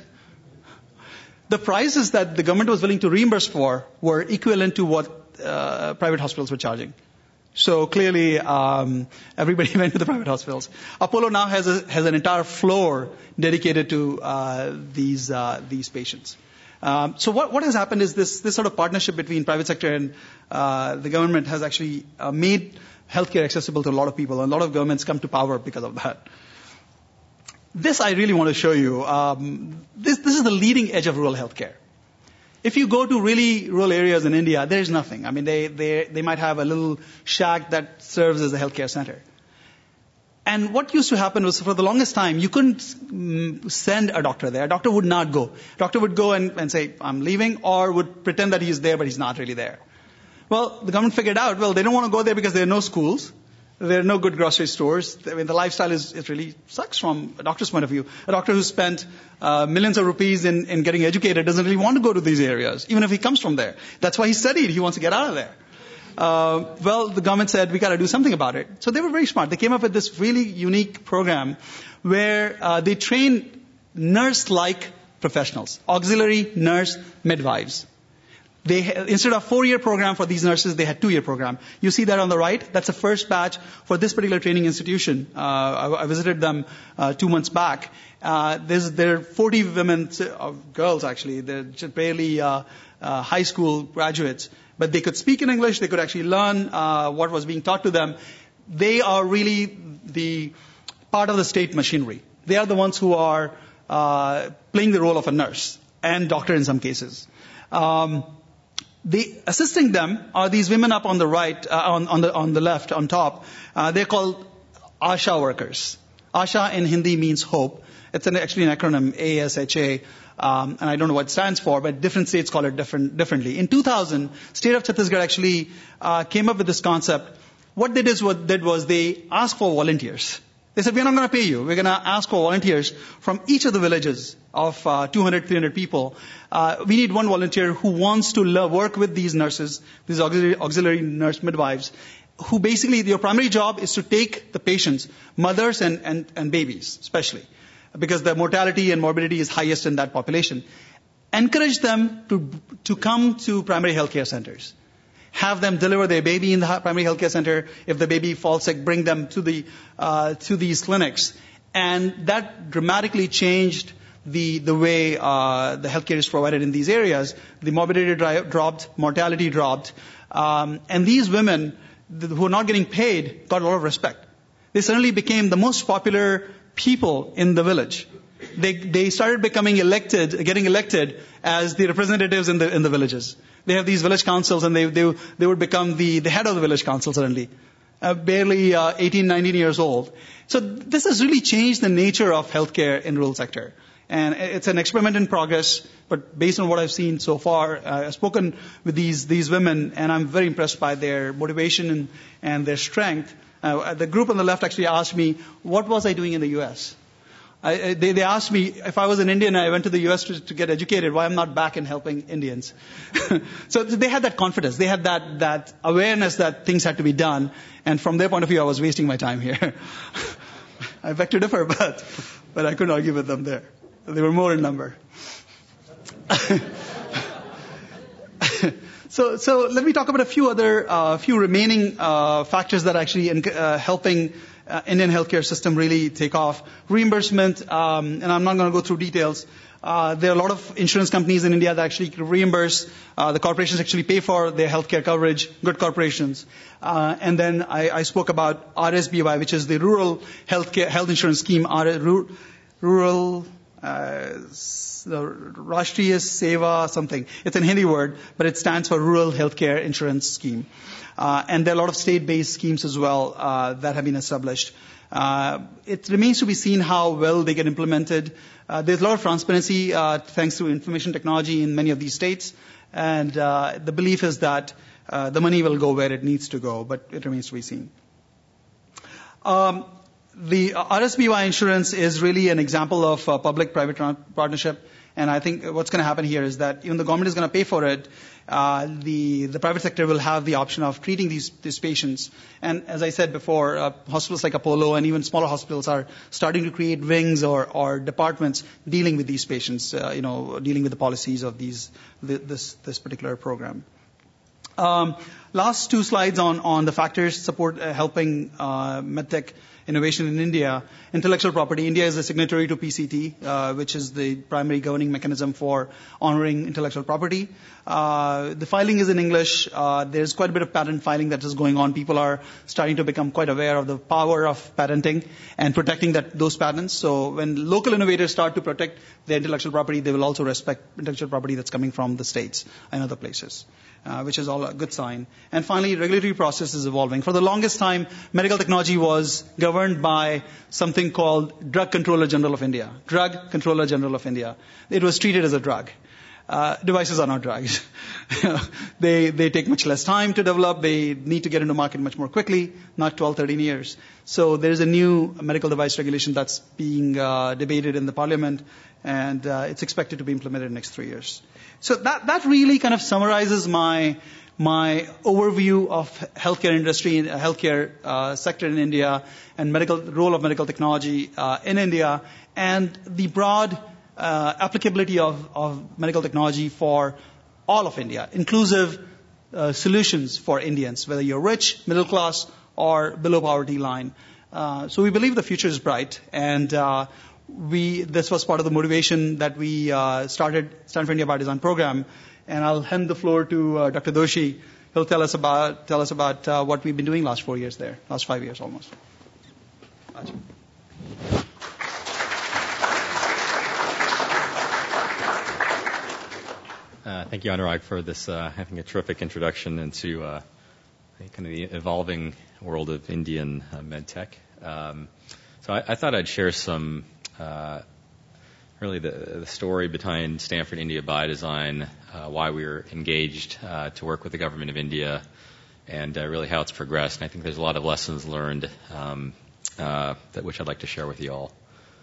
The prices that the government was willing to reimburse for were equivalent to what uh, private hospitals were charging. So clearly, um, everybody went to the private hospitals. Apollo now has a, has an entire floor dedicated to uh, these uh, these patients. Um, so what what has happened is this this sort of partnership between private sector and uh, the government has actually uh, made healthcare accessible to a lot of people, and a lot of governments come to power because of that. This I really want to show you. Um, this this is the leading edge of rural healthcare. If you go to really rural areas in India, there is nothing. I mean, they, they, they might have a little shack that serves as a healthcare center. And what used to happen was, for the longest time, you couldn't mm, send a doctor there. A doctor would not go. A doctor would go and, and say, I'm leaving, or would pretend that he's there, but he's not really there. Well, the government figured out, well, they don't want to go there because there are no schools. There are no good grocery stores. I mean, the lifestyle is, it really sucks from a doctor's point of view. A doctor who spent uh, millions of rupees in, in getting educated doesn't really want to go to these areas, even if he comes from there. That's why he studied. He wants to get out of there. Uh, well, the government said, we got to do something about it. So they were very smart. They came up with this really unique program where uh, they train nurse-like professionals, auxiliary nurse midwives. They, instead of four-year program for these nurses, they had two-year program. You see that on the right? That's the first batch for this particular training institution. Uh, I, I visited them uh, two months back. Uh, there's, there are forty women, uh, girls actually. They're just barely uh, uh, high school graduates. But they could speak in English. They could actually learn uh, what was being taught to them. They are really the part of the state machinery. They are the ones who are uh, playing the role of a nurse and doctor in some cases. Um, The assisting them are these women up on the right, uh, on, on the on the left, on top. Uh, they're called ASHA workers. ASHA in Hindi means hope. It's an, actually an acronym, A S H A, um, and I don't know what it stands for, but different states call it different, differently. In two thousand, state of Chhattisgarh actually uh, came up with this concept. What they did, what did was they asked for volunteers. They said, we're not going to pay you. We're going to ask for volunteers from each of the villages of uh, two hundred, three hundred people. Uh, we need one volunteer who wants to lo- work with these nurses, these auxiliary, auxiliary nurse midwives, who basically, your primary job is to take the patients, mothers and, and, and babies especially, because the mortality and morbidity is highest in that population. Encourage them to, to come to primary healthcare centers. Have them deliver their baby in the primary healthcare center. If the baby falls sick, bring them to the uh, to these clinics, and that dramatically changed the the way uh, the healthcare is provided in these areas. The morbidity dri- dropped, mortality dropped, um, and these women who are not getting paid got a lot of respect. They suddenly became the most popular people in the village. They they started becoming elected, getting elected as the representatives in the in the villages. They have these village councils, and they they they would become the the head of the village council suddenly, uh, barely uh, eighteen, nineteen years old. So this has really changed the nature of healthcare in rural sector, and it's an experiment in progress. But based on what I've seen so far, uh, I've spoken with these these women, and I'm very impressed by their motivation and and their strength. Uh, the group on the left actually asked me, what was I doing in the U S? I, they, they asked me if I was an Indian and I went to the U S to, to get educated, why I'm not back and helping Indians. So they had that confidence. They had that, that awareness that things had to be done. And from their point of view, I was wasting my time here. I beg to differ, but, but I couldn't argue with them there. They were more in number. so, so let me talk about a few other, uh, few remaining uh, factors that are actually in, uh, helping Uh, Indian healthcare system really take off. Reimbursement, um, and I'm not going to go through details. Uh, there are a lot of insurance companies in India that actually reimburse. Uh, the corporations actually pay for their healthcare coverage, good corporations. Uh, and then I, I spoke about R S B Y, which is the Rural Healthcare Health Insurance Scheme, rural, uh, the Rashtriya Seva something. It's a Hindi word, but it stands for Rural Healthcare Insurance Scheme. Uh, and there are a lot of state-based schemes as well uh, that have been established. Uh, it remains to be seen how well they get implemented. Uh, there's a lot of transparency uh, thanks to information technology in many of these states. And uh, the belief is that uh, the money will go where it needs to go, but it remains to be seen. Um, the R S B Y insurance is really an example of uh, public-private partnership. And I think what's going to happen here is that even the government is going to pay for it, uh, the the private sector will have the option of treating these these patients. And as I said before, uh, hospitals like Apollo and even smaller hospitals are starting to create wings or, or departments dealing with these patients, uh, you know, dealing with the policies of these this this particular program. Um, last two slides on on the factors support uh, helping uh, medtech innovation in India. Intellectual property. India is a signatory to P C T, uh, which is the primary governing mechanism for honoring intellectual property. Uh, the filing is in English. Uh, there's quite a bit of patent filing that is going on. People are starting to become quite aware of the power of patenting and protecting that those patents. So when local innovators start to protect their intellectual property, they will also respect intellectual property that's coming from the states and other places. Uh, which is all a good sign. And finally, regulatory process is evolving. For the longest time, medical technology was governed by something called Drug Controller General of India. Drug Controller General of India. It was treated as a drug. Uh, devices are not drugs. they they take much less time to develop. They need to get into market much more quickly, not twelve, thirteen years. So there is a new medical device regulation that's being uh, debated in the parliament, and uh, it's expected to be implemented in the next three years. So that that really kind of summarizes my my overview of healthcare industry, healthcare uh, sector in India, and medical role of medical technology uh, in India, and the broad uh, applicability of, of medical technology for all of India, inclusive uh, solutions for Indians, whether you're rich, middle class, or below poverty line. Uh, so we believe the future is bright, and uh, we this was part of the motivation that we uh, started Stanford India Biodesign program. And I'll hand the floor to uh, Doctor Doshi. He'll tell us about tell us about uh, what we've been doing last four years there, last five years almost. Uh, thank you, Anurag, for this uh, having a terrific introduction into uh, kind of the evolving world of Indian uh, medtech. Um, so I, I thought I'd share some. Uh, Really, the, the story behind Stanford India Biodesign, uh, why we were engaged uh, to work with the government of India, and uh, really how it's progressed. And I think there's a lot of lessons learned, um, uh, that which I'd like to share with you all.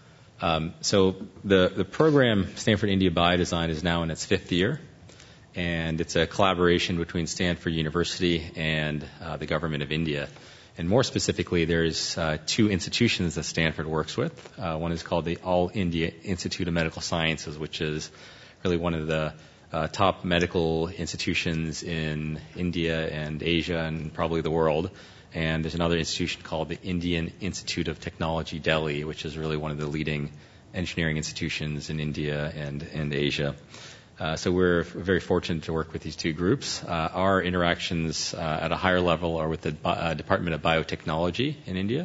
Um, so the the program Stanford India Biodesign is now in its fifth year, and it's a collaboration between Stanford University and uh, the government of India. And more specifically, there's uh, two institutions that Stanford works with. Uh, one is called the All India Institute of Medical Sciences, which is really one of the uh, top medical institutions in India and Asia and probably the world. And there's another institution called the Indian Institute of Technology, Delhi, which is really one of the leading engineering institutions in India and, and Asia. Uh, so we're very fortunate to work with these two groups. Uh, our interactions uh, at a higher level are with the uh, Department of Biotechnology in India,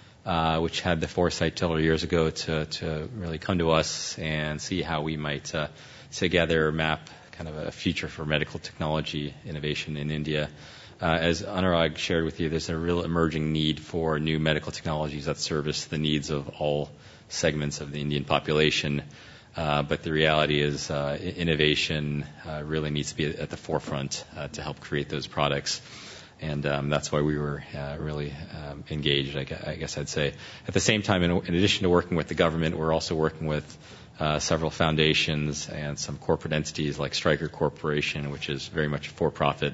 uh, which had the foresight several years ago to, to really come to us and see how we might uh, together map kind of a future for medical technology innovation in India. Uh, as Anurag shared with you, there's a real emerging need for new medical technologies that service the needs of all segments of the Indian population. Uh, but the reality is uh, innovation uh, really needs to be at the forefront uh, to help create those products. And um, that's why we were uh, really um, engaged, I guess, I guess I'd say. At the same time, in, in addition to working with the government, we're also working with uh, several foundations and some corporate entities like Stryker Corporation, which is very much a for-profit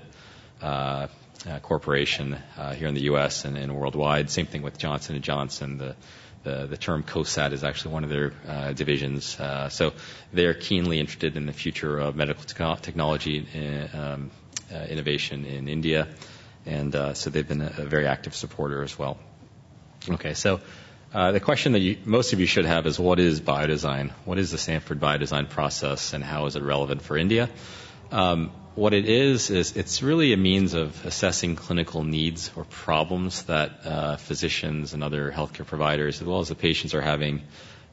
uh, uh, corporation uh, here in the U S and, and worldwide. Same thing with Johnson and Johnson. The The, the term COSAT is actually one of their uh, divisions. Uh, so they're keenly interested in the future of medical te- technology uh, um, uh, innovation in India. And uh, so they've been a, a very active supporter as well. Okay, so uh, the question that you, most of you should have is, what is biodesign? What is the Stanford Biodesign process, and how is it relevant for India? Um, what it is, is it's really a means of assessing clinical needs or problems that uh, physicians and other healthcare providers, as well as the patients, are having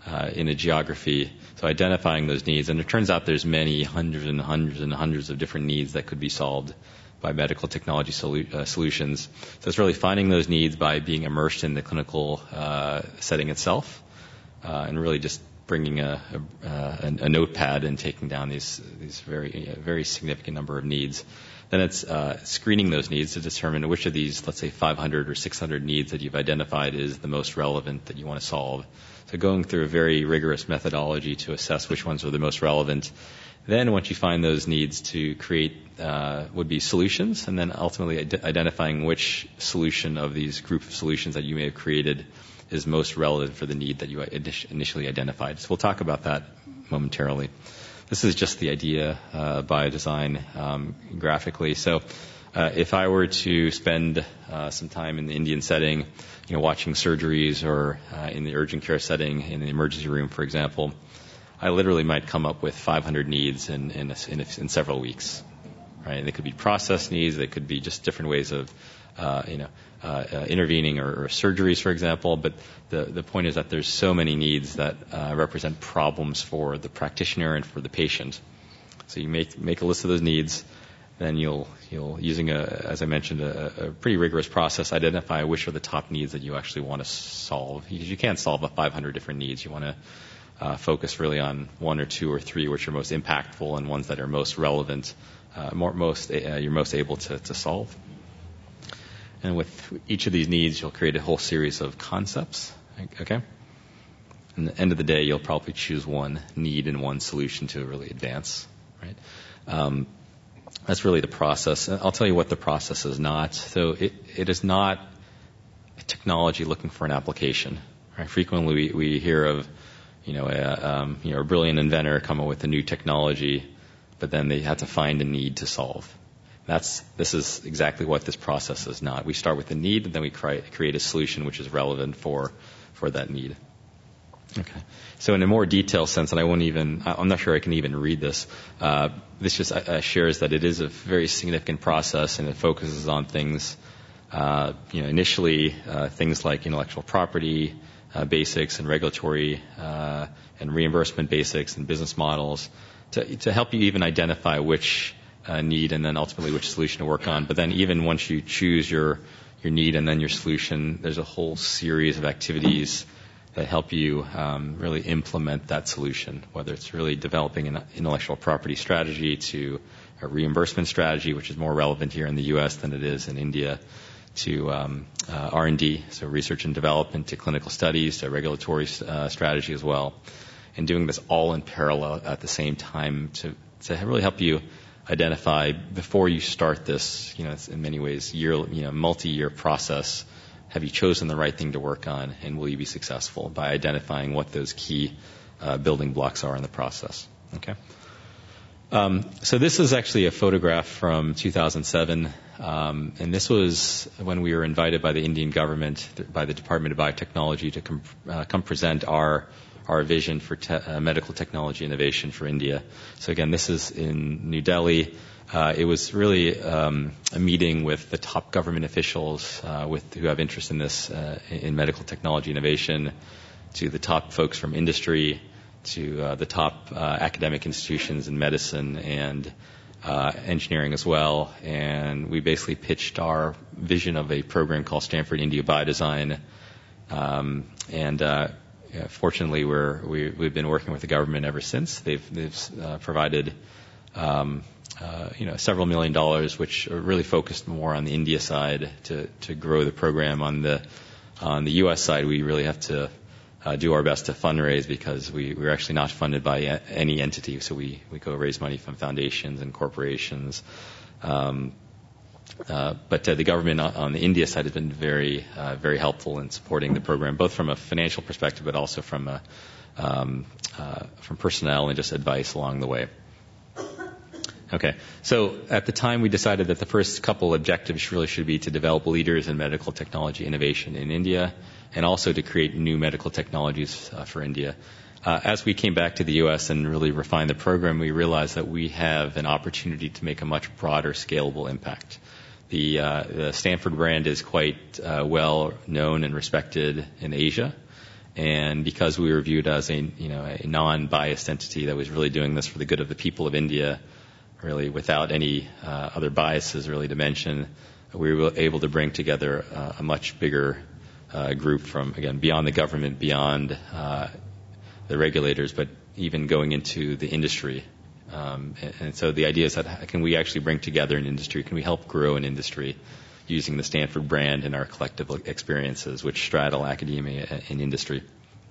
uh, in a geography. So identifying those needs, and it turns out there's many hundreds and hundreds and hundreds of different needs that could be solved by medical technology solu- uh, solutions. So it's really finding those needs by being immersed in the clinical uh, setting itself, uh, and really just bringing a, a, a, a notepad and taking down these these very uh, very significant number of needs. Then it's uh, screening those needs to determine which of these, let's say, five hundred or six hundred needs that you've identified is the most relevant that you want to solve. So going through a very rigorous methodology to assess which ones are the most relevant. Then once you find those needs, to create uh, would be solutions, and then ultimately ad- identifying which solution of these group of solutions that you may have created is most relevant for the need that you initially identified. So we'll talk about that momentarily. This is just the idea uh, by design um, graphically. So uh, if I were to spend uh, some time in the Indian setting, you know, watching surgeries, or uh, in the urgent care setting, in the emergency room, for example, I literally might come up with five hundred needs in in, a, in, a, in several weeks, right? And they could be process needs. They could be just different ways of, uh, you know, uh, uh, intervening, or, or surgeries, for example. But the the point is that there's so many needs that uh, represent problems for the practitioner and for the patient. So you make make a list of those needs, then you'll you'll using a, as I mentioned, a, a pretty rigorous process, identify which are the top needs that you actually want to solve. Because you can't solve a five hundred different needs. You want to Uh, focus really on one or two or three which are most impactful, and ones that are most relevant, uh, more, most uh, you're most able to, to solve. And with each of these needs, you'll create a whole series of concepts. Okay. And at the end of the day, you'll probably choose one need and one solution to really advance. Right. Um, that's really the process. I'll tell you what the process is not. So it, it is not a technology looking for an application. Right. Frequently, we, we hear of You know, a, um, you know, a brilliant inventor come up with a new technology, but then they had to find a need to solve. That's this is exactly what this process is not. We start with a need, and then we create, create a solution which is relevant for for that need. Okay. So in a more detailed sense, and I won't even, I'm not sure I can even read this. Uh, this just uh, shares that it is a very significant process, and it focuses on things, uh, you know, initially uh, things like intellectual property Uh, basics, and regulatory uh, and reimbursement basics, and business models, to, to help you even identify which uh, need, and then ultimately which solution to work on. But then even once you choose your your need and then your solution, there's a whole series of activities that help you um, really implement that solution, whether it's really developing an intellectual property strategy to a reimbursement strategy, which is more relevant here in the U S than it is in India, to um, uh, R and D, so research and development, to clinical studies, to regulatory uh, strategy as well, and doing this all in parallel at the same time to, to really help you identify before you start this, you know, it's in many ways year, you know, multi-year process. Have you chosen the right thing to work on, and will you be successful by identifying what those key uh, building blocks are in the process? Okay. Um, so this is actually a photograph from two thousand seven, um, and this was when we were invited by the Indian government, by the Department of Biotechnology, to com- uh, come present our our vision for te- uh, medical technology innovation for India. So again, this is in New Delhi. Uh, it was really um, a meeting with the top government officials uh, with who have interest in this uh, in medical technology innovation, to the top folks from industry, to uh, the top uh, academic institutions in medicine and uh, engineering as well. And we basically pitched our vision of a program called Stanford India Biodesign. Um, and uh, yeah, fortunately, we're, we, we've been working with the government ever since. They've, they've uh, provided um, uh, you know, several million dollars, which are really focused more on the India side to, to grow the program. On the on the U S side, we really have to Uh, do our best to fundraise, because we, we're actually not funded by a, any entity. So we, we go raise money from foundations and corporations. Um, uh, but uh, the government on the India side has been very, uh, very helpful in supporting the program, both from a financial perspective, but also from a, um, uh, from personnel and just advice along the way. Okay. So at the time, we decided that the first couple objectives really should be to develop leaders in medical technology innovation in India, and also to create new medical technologies uh, for India. Uh, as we came back to the U S and really refined the program, we realized that we have an opportunity to make a much broader, scalable impact. The, uh, the Stanford brand is quite uh, well known and respected in Asia, And because we were viewed as a, you know, a non-biased entity that was really doing this for the good of the people of India, really without any uh, other biases really to mention, we were able to bring together uh, a much bigger uh, group from, again, beyond the government, beyond uh, the regulators, but even going into the industry. Um, and, and so the idea is that can we actually bring together an industry? Can we help grow an industry using the Stanford brand and our collective experiences, which straddle academia and industry?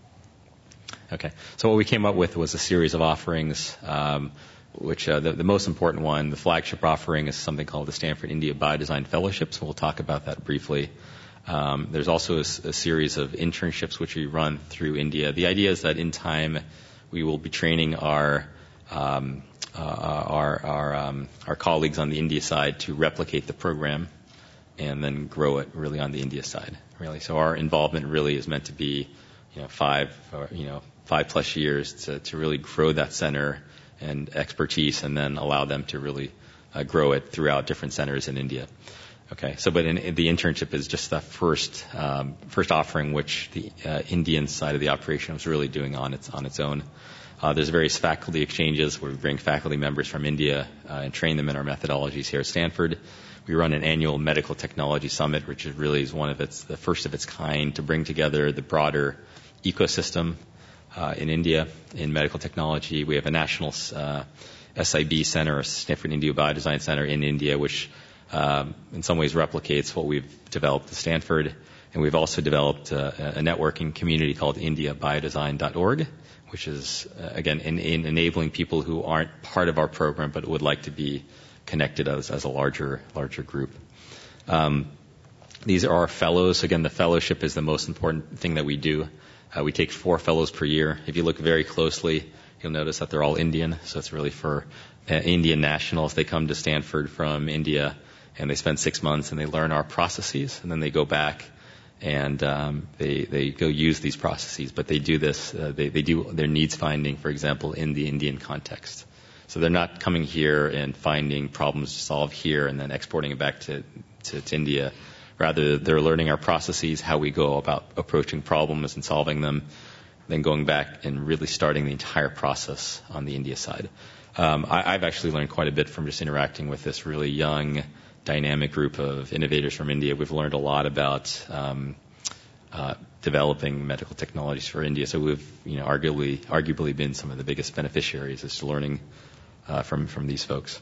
Okay, so what we came up with was a series of offerings, um, which uh, the, the most important one, the flagship offering, is something called the Stanford India Biodesign Fellowships. We'll talk about that briefly. Um, there's also a, a series of internships which we run through India. The idea is that in time we will be training our um, uh, our our, um, our colleagues on the India side to replicate the program and then grow it really on the India side. Really, so our involvement really is meant to be, you know, five or, you know five plus years to to really grow that center and expertise, and then allow them to really uh, grow it throughout different centers in India. Okay, so but in, in the internship is just the first um, first offering, which the uh, Indian side of the operation was really doing on its on its own. Uh, there's various faculty exchanges where we bring faculty members from India uh, and train them in our methodologies here at Stanford. We run an annual medical technology summit, which is really is one of its the first of its kind to bring together the broader ecosystem uh, in India in medical technology. We have a national uh, S I B center, or Stanford India Biodesign Center in India, which um, in some ways replicates what we've developed at Stanford. And we've also developed uh, a networking community called india biodesign dot org, which is, uh, again, in, in enabling people who aren't part of our program but would like to be connected as, as a larger larger group. Um, these are our fellows. Again, the fellowship is the most important thing that we do. Uh, we take four fellows per year. If you look very closely, you'll notice that they're all Indian. So it's really for uh, Indian nationals. They come to Stanford from India, and they spend six months, and they learn our processes, and then they go back and um, they they go use these processes. But they do this, uh, they, they do their needs finding, for example, in the Indian context. So they're not coming here and finding problems to solve here and then exporting it back to, to, to India. Rather, they're learning our processes, how we go about approaching problems and solving them, then going back and really starting the entire process on the India side. Um, I, I've actually learned quite a bit from just interacting with this really young, dynamic group of innovators from India. We've learned a lot about um, uh, developing medical technologies for India. So we've, you know, arguably, arguably been some of the biggest beneficiaries as to learning uh, from from these folks.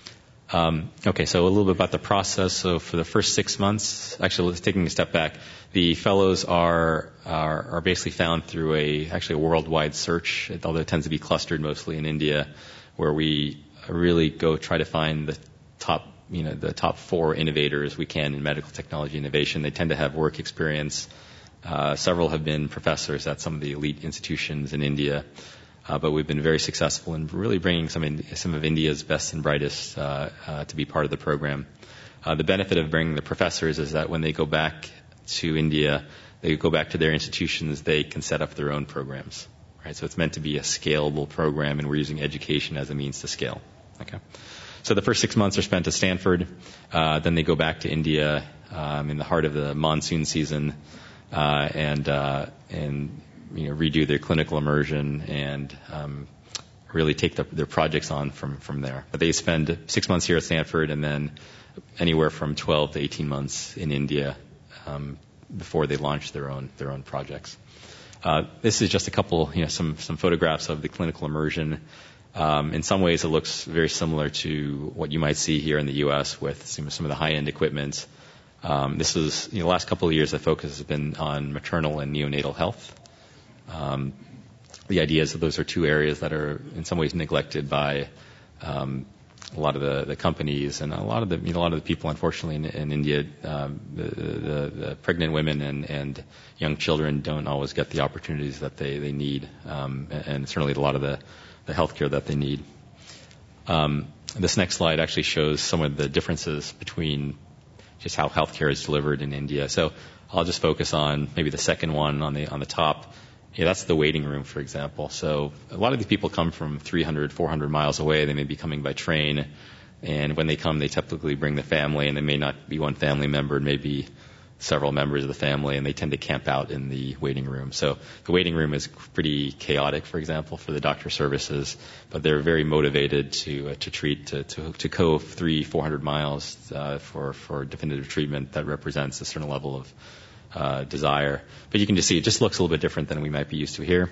Um, okay, so a little bit about the process. So for the first six months, actually, let's taking a step back. The fellows are are, are basically found through a actually a worldwide search, although it tends to be clustered mostly in India, where we really go try to find the top, you know, the top four innovators we can in medical technology innovation. They tend to have work experience. Uh, several have been professors at some of the elite institutions in India. Uh, but we've been very successful in really bringing some in, some of India's best and brightest uh, uh, to be part of the program. Uh, the benefit of bringing the professors is that when they go back to India, they go back to their institutions, they can set up their own programs. Right? So it's meant to be a scalable program, and we're using education as a means to scale. Okay. So the first six months are spent at Stanford. Uh, then they go back to India um, in the heart of the monsoon season, uh, and uh, and you know, redo their clinical immersion and um, really take the, their projects on from, from there. But they spend six months here at Stanford and then anywhere from twelve to eighteen months in India um, before they launch their own their own projects. Uh, this is just a couple, you know, some some photographs of the clinical immersion. Um, in some ways, it looks very similar to what you might see here in the U S with some, some of the high-end equipment. Um, this is, you know, the last couple of years, the focus has been on maternal and neonatal health. Um, the idea is that those are two areas that are in some ways neglected by um, a lot of the, the companies and a lot of the you know, a lot of the people, unfortunately, in, in India. Um, the, the, the pregnant women and, and young children don't always get the opportunities that they they need, um, and, and certainly a lot of the the healthcare that they need. Um, this next slide actually shows some of the differences between just how healthcare is delivered in India. So I'll just focus on maybe the second one on the on the top. Yeah, that's the waiting room, for example. So a lot of these people come from three hundred, four hundred miles away. They may be coming by train. And when they come, they typically bring the family, and they may not be one family member. It may be several members of the family, and they tend to camp out in the waiting room. So the waiting room is pretty chaotic, for example, for the doctor services, but they're very motivated to uh, to treat, to, to to go three, four hundred miles uh, for for definitive treatment that represents a certain level of uh, desire. But you can just see it just looks a little bit different than we might be used to here.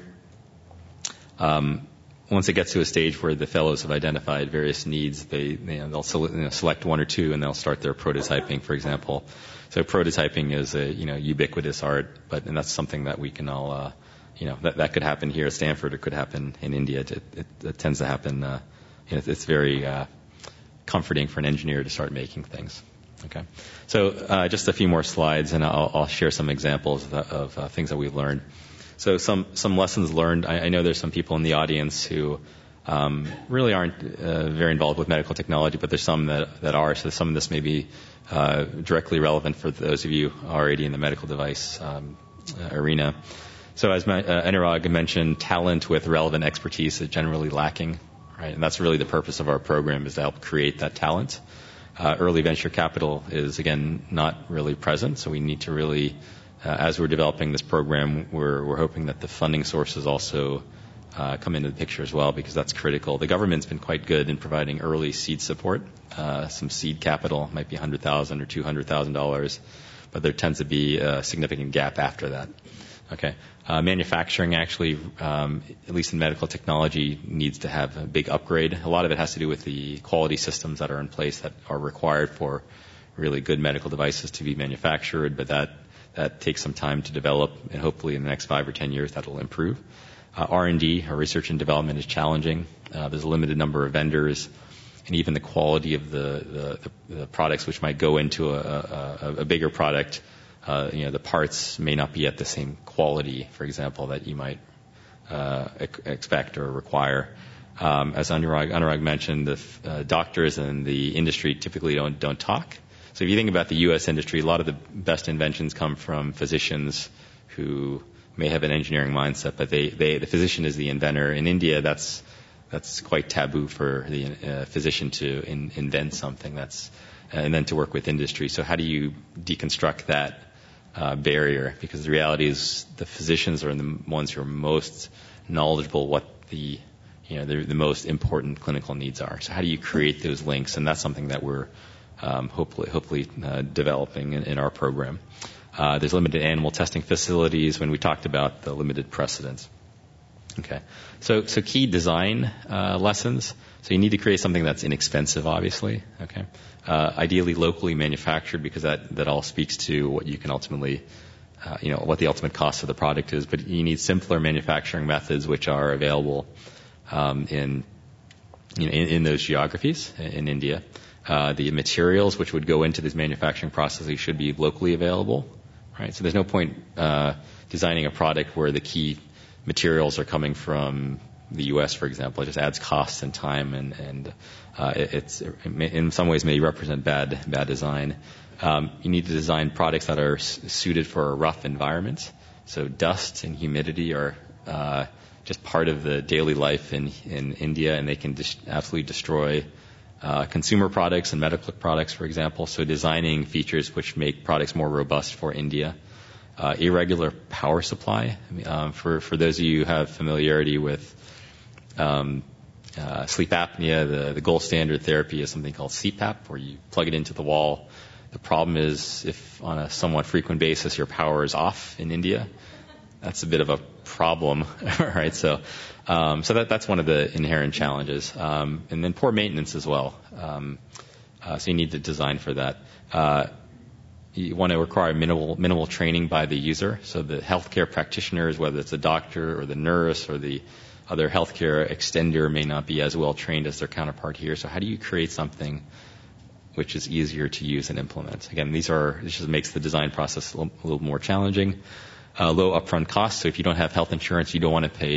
Um, Once it gets to a stage where the fellows have identified various needs, they, you know, they'll sele- you know, select one or two, and they'll start their prototyping, for example. So prototyping is a, you know, ubiquitous art, but and that's something that we can all, uh, you know, that, that could happen here at Stanford. It could happen in India. It, it, it tends to happen. Uh, you know, it's very uh, comforting for an engineer to start making things. Okay. So uh, just a few more slides, and I'll, I'll share some examples of, of uh, things that we've learned. So some, some lessons learned. I, I know there's some people in the audience who um, really aren't uh, very involved with medical technology, but there's some that, that are. So some of this may be uh, directly relevant for those of you already in the medical device um, uh, arena. So as my, uh, Anurag mentioned, talent with relevant expertise is generally lacking, right? And that's really the purpose of our program, is to help create that talent. Uh, early venture capital is, again, not really present, so we need to really Uh, as we're developing this program, we're, we're hoping that the funding sources also uh, come into the picture as well, because that's critical. The government's been quite good in providing early seed support. Uh, some seed capital might be one hundred thousand dollars or two hundred thousand dollars, but there tends to be a significant gap after that. Okay. Uh, manufacturing actually, um, at least in medical technology, needs to have a big upgrade. A lot of it has to do with the quality systems that are in place that are required for really good medical devices to be manufactured, but that That takes some time to develop, and hopefully in the next five or ten years that will improve. Uh, R and D, or research and development, is challenging. Uh, there's a limited number of vendors, and even the quality of the, the, the products which might go into a, a, a bigger product, uh, you know, the parts may not be at the same quality, for example, that you might uh, expect or require. Um, as Anurag, Anurag mentioned, the uh, doctors and the industry typically don't don't talk. So if you think about the U S industry, a lot of the best inventions come from physicians who may have an engineering mindset, but they, they the physician is the inventor. In India, that's that's quite taboo for the uh, physician to in, invent something. That's uh, and then to work with industry. So how do you deconstruct that uh, barrier? Because the reality is the physicians are the ones who are most knowledgeable what the you know the, the most important clinical needs are. So how do you create those links? And that's something that we're Um, hopefully, hopefully uh, developing in, in our program. Uh, there's limited animal testing facilities when we talked about the limited precedents. Okay, so so key design uh, lessons. So you need to create something that's inexpensive, obviously. Okay, uh, ideally locally manufactured, because that that all speaks to what you can ultimately, uh, you know, what the ultimate cost of the product is. But you need simpler manufacturing methods which are available um, in, you know, in in those geographies in India. Uh, the materials which would go into these manufacturing processes should be locally available, right? So there's no point uh, designing a product where the key materials are coming from the U S, for example. It just adds costs and time, and, and uh, it, it's it may, in some ways may represent bad bad design. Um, you need to design products that are s- suited for rough environments. So dust and humidity are uh, just part of the daily life in in India, and they can dis- absolutely destroy Uh, consumer products and medical products, for example. So designing features which make products more robust for India. Uh, irregular power supply. Um, for, for those of you who have familiarity with um, uh, sleep apnea, the, the gold standard therapy is something called C PAP, where you plug it into the wall. The problem is if on a somewhat frequent basis your power is off in India, that's a bit of a problem, right? So, um, so that, that's one of the inherent challenges. Um, and then poor maintenance as well. Um, uh, so you need to design for that. Uh, you want to require minimal, minimal training by the user. So the healthcare practitioners, whether it's the doctor or the nurse or the other healthcare extender, may not be as well trained as their counterpart here. So how do you create something which is easier to use and implement? Again, these are, this just makes the design process a little, a little more challenging. Uh, low upfront costs. So if you don't have health insurance, you don't want to pay,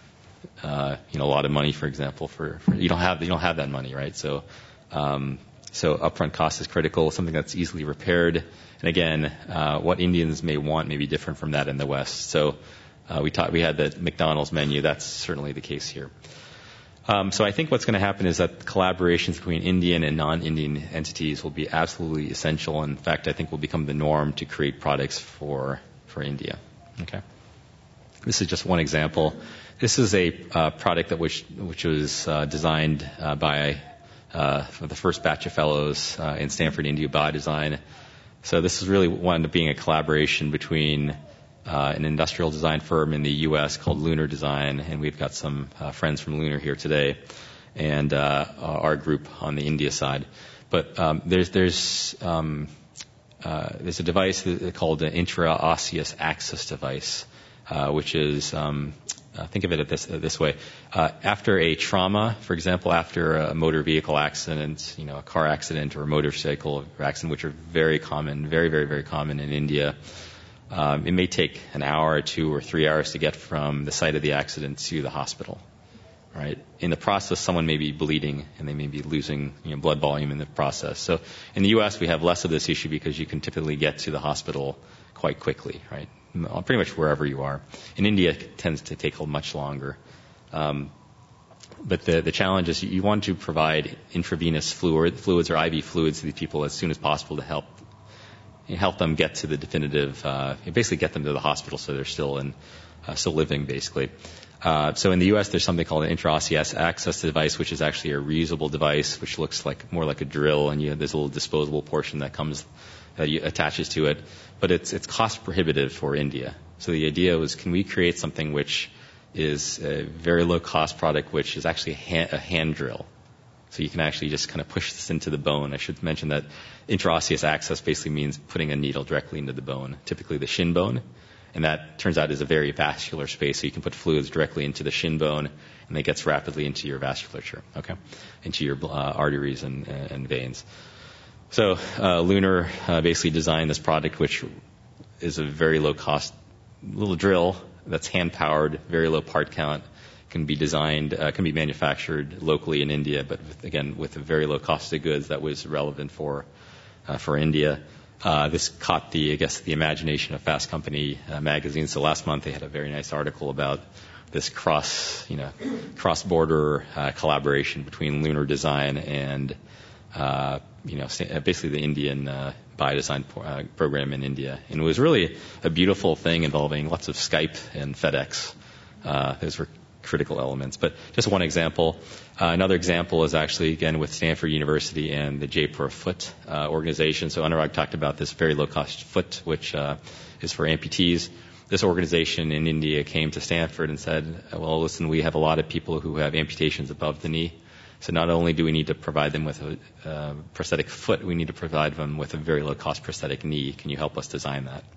uh, you know, a lot of money, for example, for, for you don't have you don't have that money, right? So, um, so upfront cost is critical. Something that's easily repaired. And again, uh, what Indians may want may be different from that in the West. So, uh, we taught we had the McDonald's menu. That's certainly the case here. Um, so I think what's going to happen is that collaborations between Indian and non-Indian entities will be absolutely essential. In fact, I think will become the norm to create products for for India. Okay. This is just one example. This is a uh, product that which which was uh, designed uh, by uh, for the first batch of fellows uh, in Stanford India Biodesign. So this is really wound up being a collaboration between uh, an industrial design firm in the U S called Lunar Design, and we've got some uh, friends from Lunar here today, and uh, our group on the India side. But um, there's there's um, uh, there's a device called an intraosseous access device, uh, which is um, uh, think of it this uh, this way: uh, after a trauma, for example, after a motor vehicle accident, you know, a car accident or a motorcycle accident, which are very common, very very very common in India. Um, it may take an hour or two or three hours to get from the site of the accident to the hospital, right? In the process, someone may be bleeding and they may be losing, you know, blood volume in the process. So in the U S, we have less of this issue because you can typically get to the hospital quite quickly, right? Pretty much wherever you are. In India, it tends to take much longer. Um, but the, the challenge is you want to provide intravenous fluid, fluids or I V fluids to these people as soon as possible to help help them get to the definitive, uh, basically get them to the hospital so they're still in, uh, still living, basically. Uh, so in the U S, there's something called an intraosseous access device, which is actually a reusable device, which looks like more like a drill, and you have this little disposable portion that comes, that you, attaches to it. But it's it's cost prohibitive for India. So the idea was, can we create something which is a very low cost product, which is actually a hand, a hand drill? So you can actually just kind of push this into the bone. I should mention that intraosseous access basically means putting a needle directly into the bone, typically the shin bone. And that turns out is a very vascular space. So you can put fluids directly into the shin bone, and it gets rapidly into your vasculature, okay, into your uh, arteries and, and veins. So uh, Lunar uh, basically designed this product, which is a very low-cost little drill that's hand-powered, very low part count, can be designed, uh, can be manufactured locally in India, but with, again, with a very low cost of goods that was relevant for uh, for India. Uh, this caught the, I guess, the imagination of Fast Company uh, magazine. So last month they had a very nice article about this cross, you know, cross-border uh, collaboration between Lunar Design and, uh, you know, basically the Indian uh, biodesign uh, program in India. And it was really a beautiful thing involving lots of Skype and FedEx. Uh, those were critical elements. But just one example. Uh, another example is actually, again, with Stanford University and the Jaipur Foot uh, organization. So Anurag talked about this very low-cost foot, which uh, is for amputees. This organization in India came to Stanford and said, well, listen, we have a lot of people who have amputations above the knee. So not only do we need to provide them with a uh, prosthetic foot, we need to provide them with a very low-cost prosthetic knee. Can you help us design that?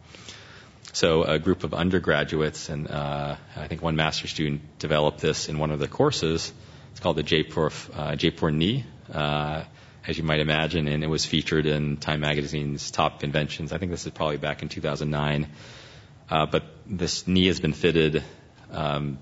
So a group of undergraduates and uh, I think one master's student developed this in one of the courses. It's called the Jaipur uh, Jaipur knee, uh, as you might imagine, and it was featured in Time Magazine's top inventions. I think this is probably back in two thousand nine. Uh, but this knee has been fitted um,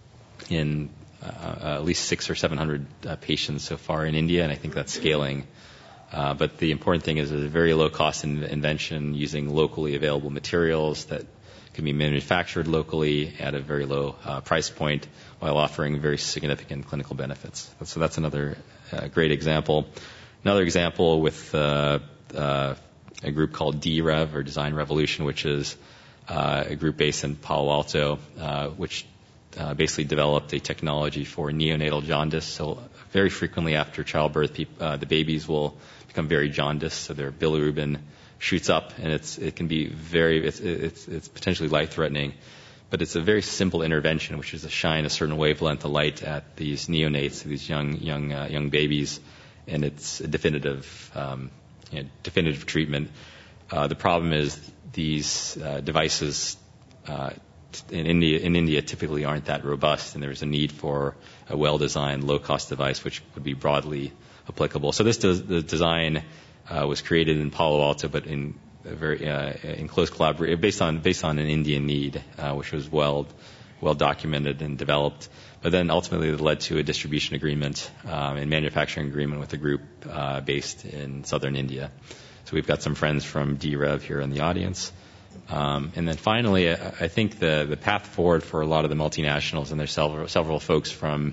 in uh, at least six or seven hundred uh, patients so far in India, and I think that's scaling. Uh, but the important thing is it's a very low-cost in- invention using locally available materials that can be manufactured locally at a very low uh, price point while offering very significant clinical benefits. So that's another uh, great example. Another example with uh, uh, a group called D Rev, or Design Revolution, which is uh, a group based in Palo Alto, uh, which uh, basically developed a technology for neonatal jaundice. So very frequently after childbirth, peop- uh, the babies will become very jaundiced, so their bilirubin shoots up, and it's it can be very it's it's, it's potentially life-threatening. But it's a very simple intervention, which is to shine a certain wavelength of light at these neonates, these young young uh, young babies, and it's a definitive um, you know, definitive treatment. Uh, the problem is these uh, devices uh, in India in India typically aren't that robust, and there's a need for a well-designed, low-cost device which would be broadly applicable. So this does, the design uh, was created in Palo Alto, but in a very uh, in close collaboration, based on based on an Indian need, uh, which was well well documented and developed. But then ultimately it led to a distribution agreement um, and manufacturing agreement with a group uh, based in southern India. So we've got some friends from D Rev here in the audience. Um, and then finally, I, I think the the path forward for a lot of the multinationals, and there's several several folks from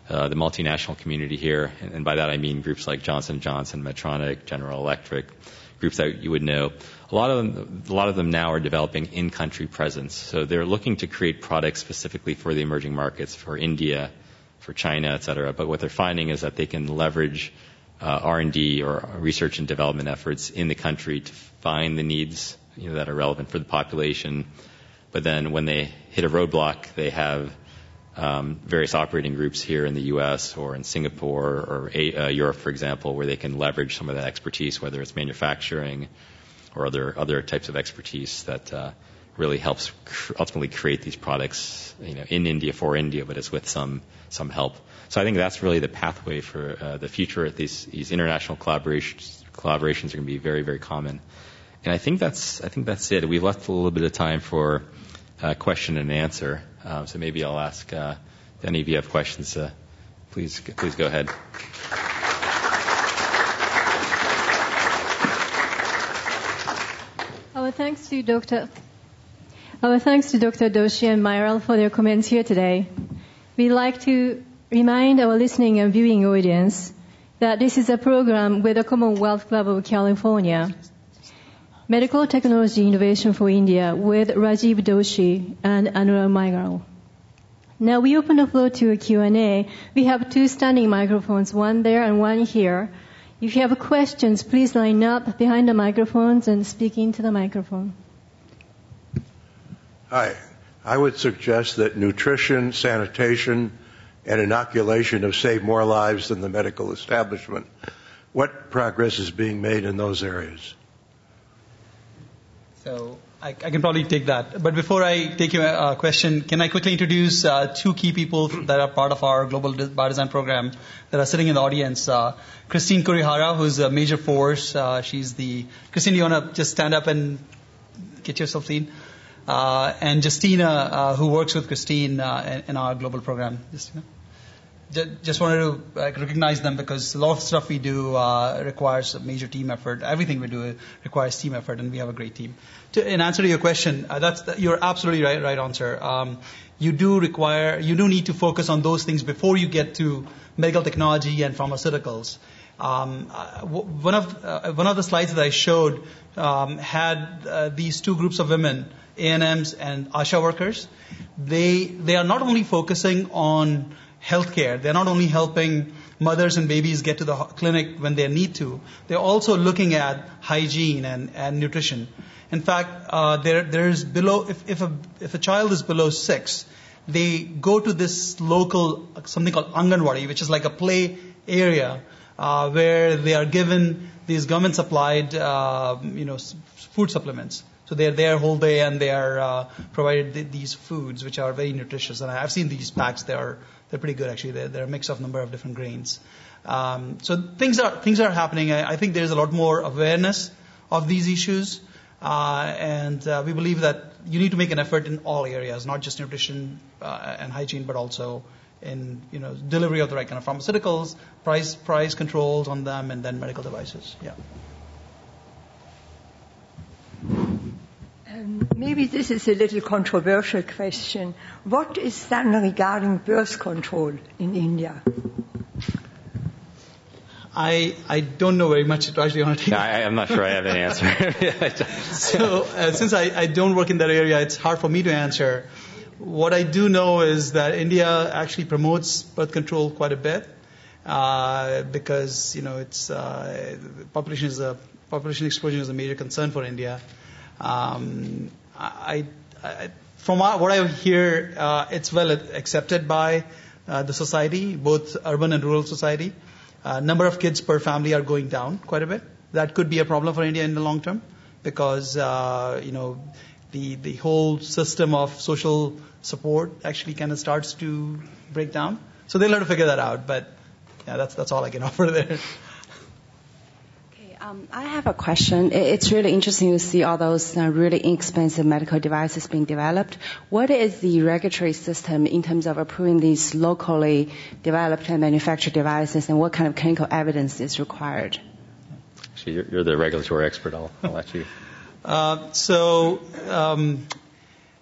uh, the multinational community here, and, and by that I mean groups like Johnson and Johnson, Medtronic, General Electric, groups that you would know. A lot of them, a lot of them now are developing in-country presence. So they're looking to create products specifically for the emerging markets, for India, for China, et cetera. But what they're finding is that they can leverage uh, R and D or research and development efforts in the country to find the needs, you know, that are relevant for the population. But then when they hit a roadblock, they have um, various operating groups here in the U S or in Singapore or a, uh, Europe, for example, where they can leverage some of that expertise, whether it's manufacturing or other other types of expertise that uh, really helps cr- ultimately create these products, you know, in India for India, but it's with some some help. So I think that's really the pathway for uh, the future. These these international collaborations collaborations are going to be very, very common. And I think that's I think that's it. We've left a little bit of time for uh, question and answer. Um, so maybe I'll ask uh, if any of you have questions. Uh, please please go ahead. Our thanks to Doctor Our thanks to Doctor Doshi and Myral for their comments here today. We'd like to remind our listening and viewing audience that this is a program with the Commonwealth Club of California, Medical Technology Innovation for India, with Rajiv Doshi and Anurag Myral. Now we open the floor to a Q and A. We have two standing microphones, one there and one here. If you have questions, please line up behind the microphones and speak into the microphone. Hi. I would suggest that nutrition, sanitation, and inoculation have saved more lives than the medical establishment. What progress is being made in those areas? So I, I can probably take that. But before I take your uh, question, can I quickly introduce uh, two key people that are part of our Global Biodesign program that are sitting in the audience. Uh, Christine Kurihara, who's a major force. Uh, she's the... Christine, you want to just stand up and get yourself seen? Uh, and Justina, uh, who works with Christine uh, in, in our global program. Justina? Just wanted to uh, recognize them because a lot of stuff we do uh, requires a major team effort. Everything we do requires team effort, and we have a great team. To, in answer to your question, uh, that's the, you're absolutely right. Right answer. Um, you do require, you do need to focus on those things before you get to medical technology and pharmaceuticals. Um, uh, one of uh, one of the slides that I showed um, had uh, these two groups of women, A N Ms and ASHA workers. They they are not only focusing on healthcare. They're not only helping mothers and babies get to the clinic when they need to. They're also looking at hygiene and, and nutrition. In fact, uh, there there's below if if a if a child is below six, they go to this local something called Anganwadi, which is like a play area uh, where they are given these government supplied uh, you know food supplements. So they're there whole day and they are uh, provided th- these foods which are very nutritious. And I've seen these packs; they are they're pretty good actually. They're, they're a mix of number of different grains. Um, so things are things are happening. I, I think there's a lot more awareness of these issues, uh, and uh, we believe that you need to make an effort in all areas, not just nutrition uh, and hygiene, but also in you know delivery of the right kind of pharmaceuticals, price price controls on them, and then medical devices. Yeah. Um, maybe this is a little controversial question. What is done regarding birth control in India? I I don't know very much. To actually want to take. No, I, I'm not sure I have an answer. so uh, since I, I don't work in that area, it's hard for me to answer. What I do know is that India actually promotes birth control quite a bit uh, because you know it's uh, population is a population explosion is a major concern for India. Um, I, I, from what I hear, uh, it's well accepted by uh, the society, both urban and rural society. Uh, number of kids per family are going down quite a bit. That could be a problem for India in the long term because uh, you know the the whole system of social support actually kind of starts to break down. So they'll have to figure that out. But yeah, that's that's all I can offer there. Um, I have a question. It's really interesting to see all those uh, really inexpensive medical devices being developed. What is the regulatory system in terms of approving these locally developed and manufactured devices, and what kind of clinical evidence is required? Actually, you're, you're the regulatory expert. I'll, I'll let you. Uh, so um,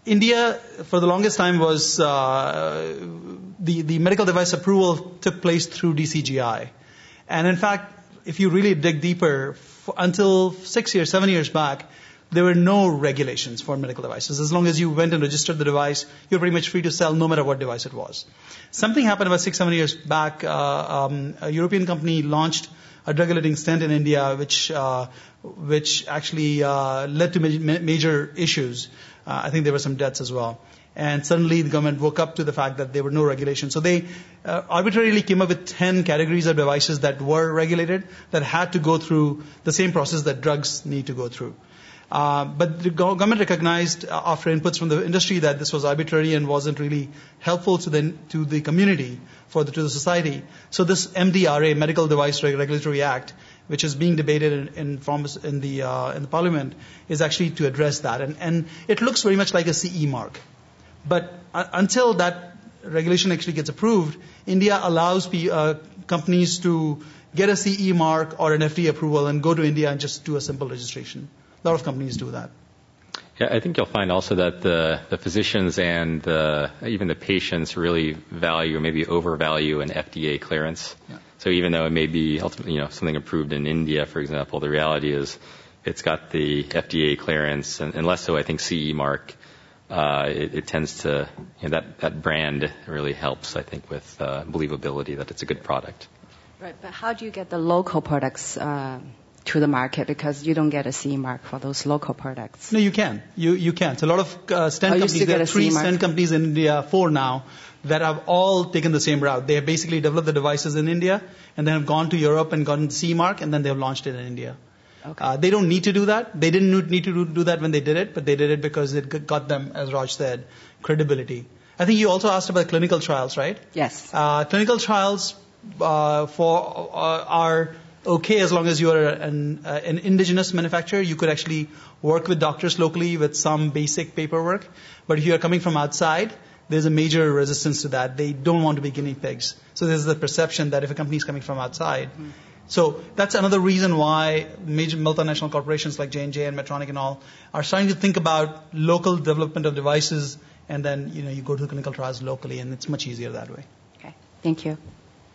India, for the longest time, was uh, the the medical device approval took place through D C G I, and in fact, if you really dig deeper, f- until six years, seven years back, there were no regulations for medical devices. As long as you went and registered the device, you're pretty much free to sell no matter what device it was. Something happened about six, seven years back. Uh, um, a European company launched a drug-eluting stent in India, which uh, which actually uh, led to ma- major issues. Uh, I think there were some deaths as well. And suddenly the government woke up to the fact that there were no regulations. So they uh, arbitrarily came up with ten categories of devices that were regulated, that had to go through the same process that drugs need to go through. Uh, but the go- government recognized uh, after inputs from the industry that this was arbitrary and wasn't really helpful to the to the community, for the, to the society. So this M D R A, Medical Device Regulatory Act, which is being debated in in, pharma- in the uh, in the Parliament, is actually to address that. And and it looks very much like a C E mark. But uh, until that regulation actually gets approved, India allows P, uh, companies to get a C E mark or an F D A approval and go to India and just do a simple registration. A lot of companies do that. Yeah, I think you'll find also that the, the physicians and the, even the patients really value or maybe overvalue an F D A clearance. Yeah. So even though it may be ultimately, you know, something approved in India, for example, the reality is it's got the F D A clearance, and, and less so, I think, C E mark. Uh, it, it tends to, you know, that, that brand really helps, I think, with uh, believability that it's a good product. Right, but how do you get the local products uh, to the market? Because you don't get a C E mark for those local products. No, you can. You you can. So a lot of uh, stent oh, companies, there are three C E mark? stent companies in India, four now, that have all taken the same route. They have basically developed the devices in India and then have gone to Europe and gotten C E mark, and then they have launched it in India. Okay. Uh, they don't need to do that. They didn't need to do that when they did it, but they did it because it got them, as Raj said, credibility. I think you also asked about clinical trials, right? Yes. Uh, clinical trials uh, for uh, are okay as long as you are an, uh, an indigenous manufacturer. You could actually work with doctors locally with some basic paperwork. But if you are coming from outside, there's a major resistance to that. They don't want to be guinea pigs. So there's the perception that if a company is coming from outside, mm. So that's another reason why major multinational corporations like J and J and Medtronic and all are starting to think about local development of devices, and then, you know, you go to clinical trials locally, and it's much easier that way. Okay, thank you.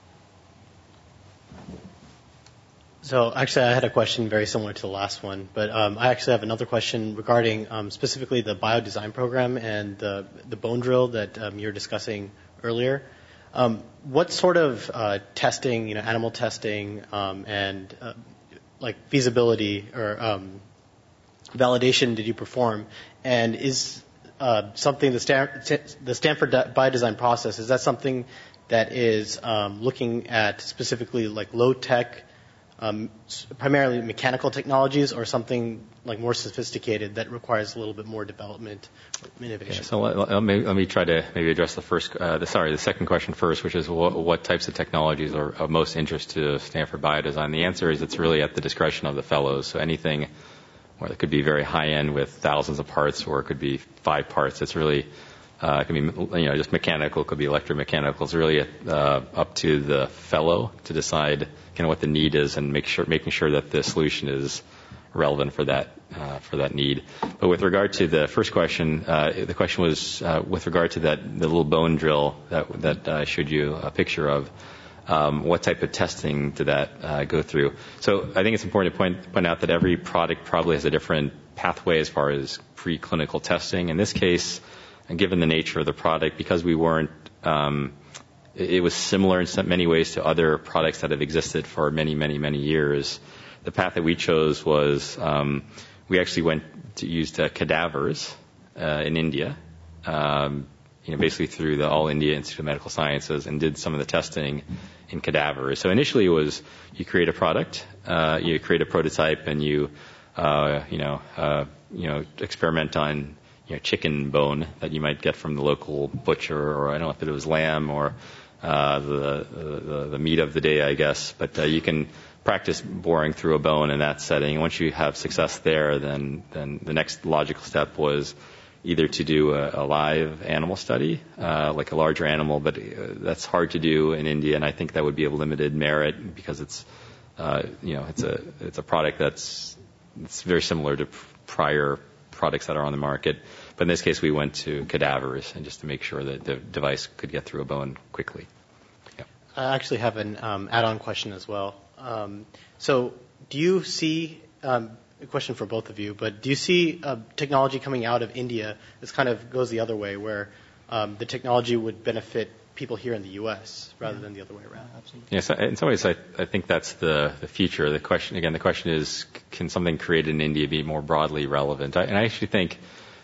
So actually, I had a question very similar to the last one, but um, I actually have another question regarding um, specifically the biodesign program and the, the bone drill that um, you were discussing earlier. Um, what sort of uh, testing, you know, animal testing um, and uh, like feasibility or um, validation did you perform? And is uh, something the, Stan- the Stanford biodesign process, is that something that is um, looking at specifically like low tech, um, primarily mechanical technologies, or something like more sophisticated that requires a little bit more development or innovation? Yeah, so let, let, me, let me try to maybe address the first, uh, the, sorry, the second question first, which is what, what types of technologies are of most interest to Stanford Biodesign. The answer is it's really at the discretion of the fellows. So anything where it could be very high end with thousands of parts, or it could be five parts. It's really, uh, it can be, you know, just mechanical, it could be electromechanical. It's really uh, up to the fellow to decide kind of what the need is and make sure, making sure that the solution is relevant for that uh, for that need. But with regard to the first question, uh, the question was uh, with regard to that the little bone drill that that I showed you a picture of. Um, what type of testing did that uh, go through? So I think it's important to point point out that every product probably has a different pathway as far as preclinical testing. In this case, and given the nature of the product, because we weren't, um, it, it was similar in many ways to other products that have existed for many, many, many years. The path that we chose was um, we actually went to use uh, cadavers uh, in India, um, you know, basically through the All India Institute of Medical Sciences, and did some of the testing in cadavers. So initially it was you create a product, uh, you create a prototype, and you, uh, you know, uh, you know, experiment on, you know, chicken bone that you might get from the local butcher, or I don't know if it was lamb or uh, the, the the meat of the day, I guess. But uh, you can practice boring through a bone in that setting. Once you have success there, then then the next logical step was either to do a, a live animal study, uh, like a larger animal, but uh, that's hard to do in India, and I think that would be of limited merit because it's, uh, you know, it's a it's a product that's it's very similar to prior products that are on the market. But in this case, we went to cadavers, and just to make sure that the device could get through a bone quickly. Yeah. I actually have an um, add-on question as well. Um, so do you see, um, a question for both of you, but do you see uh, technology coming out of India? This kind of goes the other way, where um, the technology would benefit people here in the U S rather yeah. than the other way around. Yeah, absolutely. Yes, in some ways, I, I think that's the, the future. The question, again, the question is, can something created in India be more broadly relevant? I, and I actually think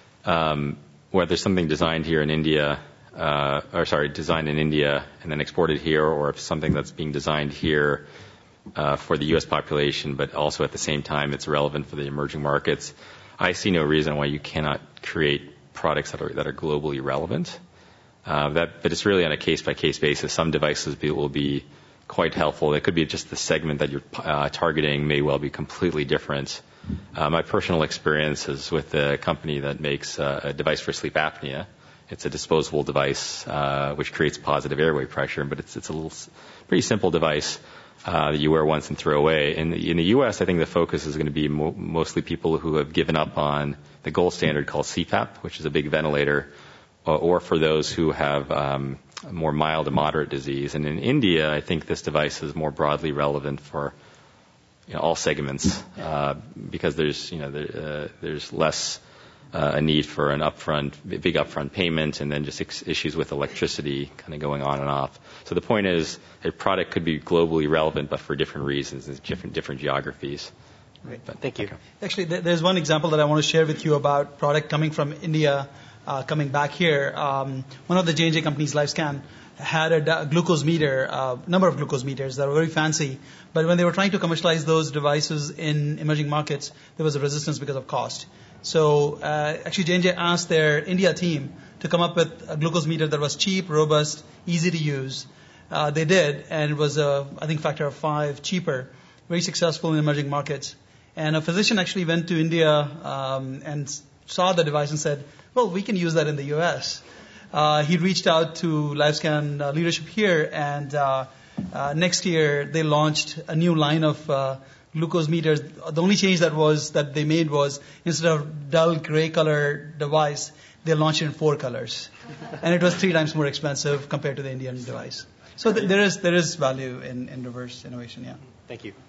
um, whether something designed here in India, uh, or sorry, designed in India and then exported here, or if something that's being designed here uh, for the U S population, but also at the same time it's relevant for the emerging markets, I see no reason why you cannot create products that are that are globally relevant. Uh, that, but it's really on a case-by-case basis. Some devices be, will be quite helpful. It could be just the segment that you're uh, targeting may well be completely different. Uh, my personal experience is with a company that makes uh, a device for sleep apnea. It's a disposable device uh, which creates positive airway pressure, but it's it's a little pretty simple device uh, that you wear once and throw away. In the, in the U S, I think the focus is going to be mo- mostly people who have given up on the gold standard called C PAP, which is a big ventilator, or for those who have um, more mild to moderate disease. And in India, I think this device is more broadly relevant for you know, all segments uh, because there's you know there, uh, there's less uh, a need for an upfront big upfront payment, and then just ex- issues with electricity kind of going on and off. So the point is, a product could be globally relevant, but for different reasons, in different different geographies. Right. But, Thank you. Okay. Actually, th- there's one example that I want to share with you about product coming from India. Uh, coming back here, um, one of the J and J companies, LifeScan, had a d- glucose meter, a uh, number of glucose meters that were very fancy. But when they were trying to commercialize those devices in emerging markets, there was a resistance because of cost. So uh, actually, J and J asked their India team to come up with a glucose meter that was cheap, robust, easy to use. Uh, they did, and it was, a, I think, factor of five cheaper, very successful in emerging markets. And a physician actually went to India um, and saw the device and said, well, we can use that in the U S. Uh, he reached out to LifeScan uh, leadership here, and uh, uh, next year they launched a new line of uh, glucose meters. The only change that was that they made was instead of dull gray color device, they launched it in four colors, and it was three times more expensive compared to the Indian device. So th- there is there is value in, in reverse innovation. Yeah. Thank you.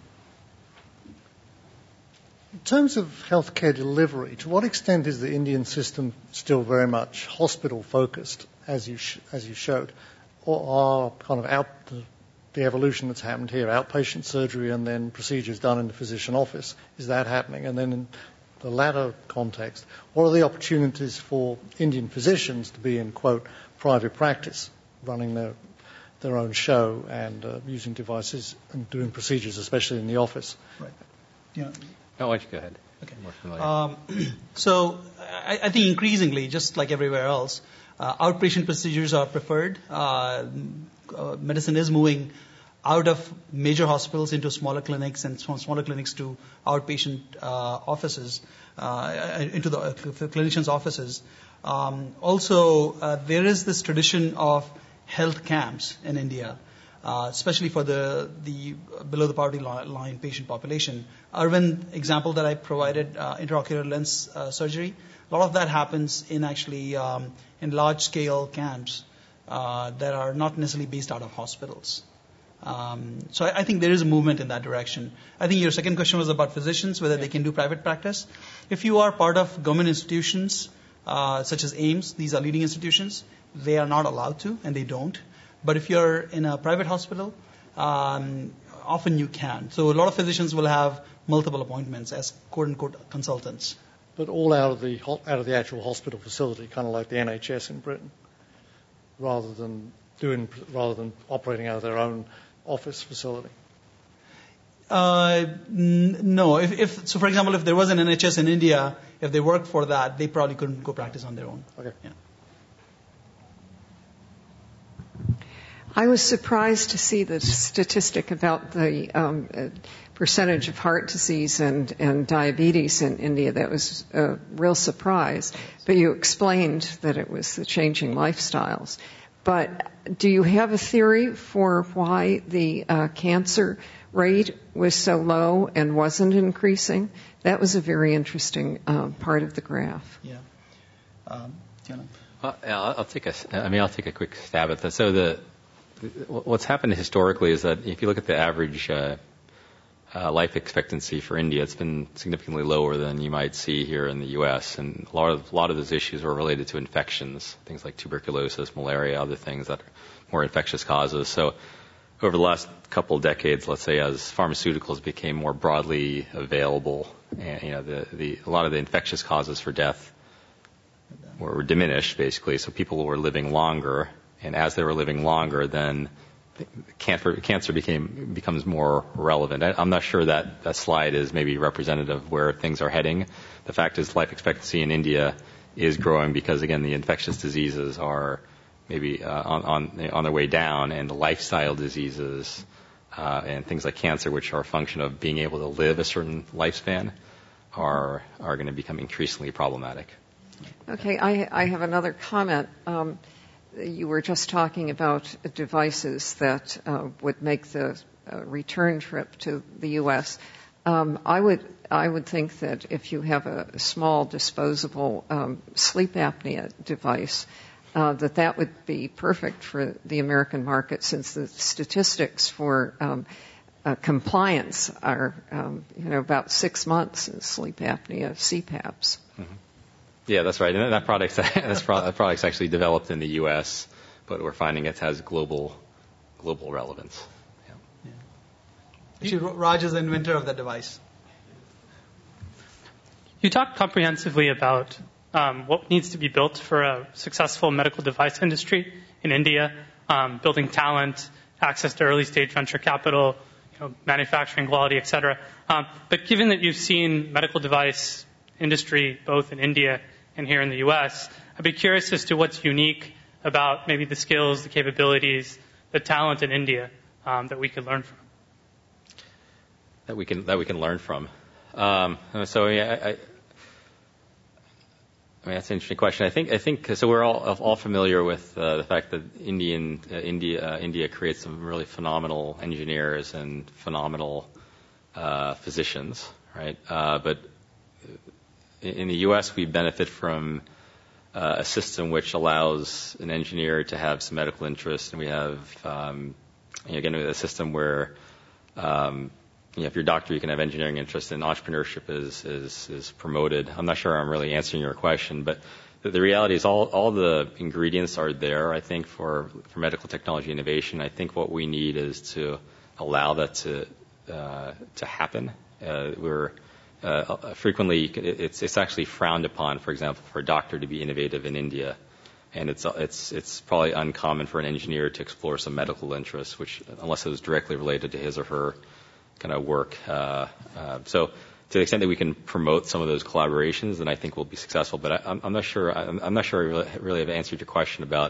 In terms of healthcare delivery, to what extent is the Indian system still very much hospital-focused, as you sh- as you showed, or are kind of out the, the evolution that's happened here, outpatient surgery and then procedures done in the physician office, is that happening? And then in the latter context, what are the opportunities for Indian physicians to be in, quote, private practice, running their their own show and uh, using devices and doing procedures, especially in the office? Right. Yeah. Oh, why don't you go ahead? Okay. More familiar. Um, so I, I think increasingly, just like everywhere else, uh, outpatient procedures are preferred. Uh, uh, medicine is moving out of major hospitals into smaller clinics, and from smaller clinics to outpatient uh, offices, uh, into the, uh, the clinicians' offices. Um, also, uh, there is this tradition of health camps in India. Uh, especially for the, the below the poverty line patient population. Arvind example that I provided, uh, intraocular lens uh, surgery, a lot of that happens in actually um, in large-scale camps uh, that are not necessarily based out of hospitals. Um, so I, I think there is a movement in that direction. I think your second question was about physicians, whether they can do private practice. If you are part of government institutions, uh, such as AIIMS, these are leading institutions, they are not allowed to, and they don't. But if you're in a private hospital, um, often you can. So a lot of physicians will have multiple appointments as quote-unquote consultants. But all out of the out of the actual hospital facility, kind of like the N H S in Britain, rather than doing rather than operating out of their own office facility. Uh, n- no. If, if so, for example, if there was an N H S in India, if they worked for that, they probably couldn't go practice on their own. Okay. Yeah. I was surprised to see the statistic about the um, uh, percentage of heart disease and, and diabetes in India. That was a real surprise. But you explained that it was the changing lifestyles. But do you have a theory for why the uh, cancer rate was so low and wasn't increasing. That was a very interesting uh, part of the graph. Yeah. Um, do you wanna? Well, yeah, I'll take a. I mean, I'll take a quick stab at this. So the what's happened historically is that if you look at the average uh, uh, life expectancy for India, it's been significantly lower than you might see here in the U S. And a lot of a lot of those issues were related to infections, things like tuberculosis, malaria, other things that are more infectious causes. So over the last couple of decades, let's say, as pharmaceuticals became more broadly available, and you know, the, the a lot of the infectious causes for death were diminished, basically. So people were living longer, and as they were living longer, then cancer, cancer became becomes more relevant. I, I'm not sure that that slide is maybe representative of where things are heading. The fact is, life expectancy in India is growing because, again, the infectious diseases are maybe uh, on, on on their way down, and the lifestyle diseases uh, and things like cancer, which are a function of being able to live a certain lifespan, are are going to become increasingly problematic. Okay, I, I have another comment. Um, you were just talking about devices that uh, would make the uh, return trip to the U S. Um, I would I would think that if you have a small disposable um, sleep apnea device, uh, that that would be perfect for the American market, since the statistics for um, uh, compliance are um, you know about six months in sleep apnea C PAPs. Mm-hmm. Yeah, that's right. And that product's, that product's actually developed in the U S, but we're finding it has global global relevance. Yeah. Yeah. Actually, Raj is the inventor of that device. You talked comprehensively about um, what needs to be built for a successful medical device industry in India, um, building talent, access to early stage venture capital, you know, manufacturing quality, et cetera. Um, but given that you've seen medical device industry both in India and here in the U S, I'd be curious as to what's unique about maybe the skills, the capabilities, the talent in India um, that we could learn from. That we can that we can learn from. Um, so yeah, I, I mean that's an interesting question. I think I think so. We're all all familiar with uh, the fact that Indian uh, India uh, India creates some really phenomenal engineers and phenomenal uh, physicians, right? Uh, but in the U S, we benefit from uh, a system which allows an engineer to have some medical interest, and we have, um, you know, again, a system where, um, you know, if you're a doctor, you can have engineering interest, and entrepreneurship is is is promoted. I'm not sure I'm really answering your question, but the, the reality is all all the ingredients are there, I think, for for medical technology innovation. I think what we need is to allow that to uh, to happen. Uh, we're Uh, frequently, it's it's actually frowned upon, for example, for a doctor to be innovative in India, and it's it's it's probably uncommon for an engineer to explore some medical interests, which unless it was directly related to his or her kind of work. Uh, uh, so, to the extent that we can promote some of those collaborations, then I think we'll be successful. But I, I'm, I'm not sure. I'm, I'm not sure I really, really have answered your question about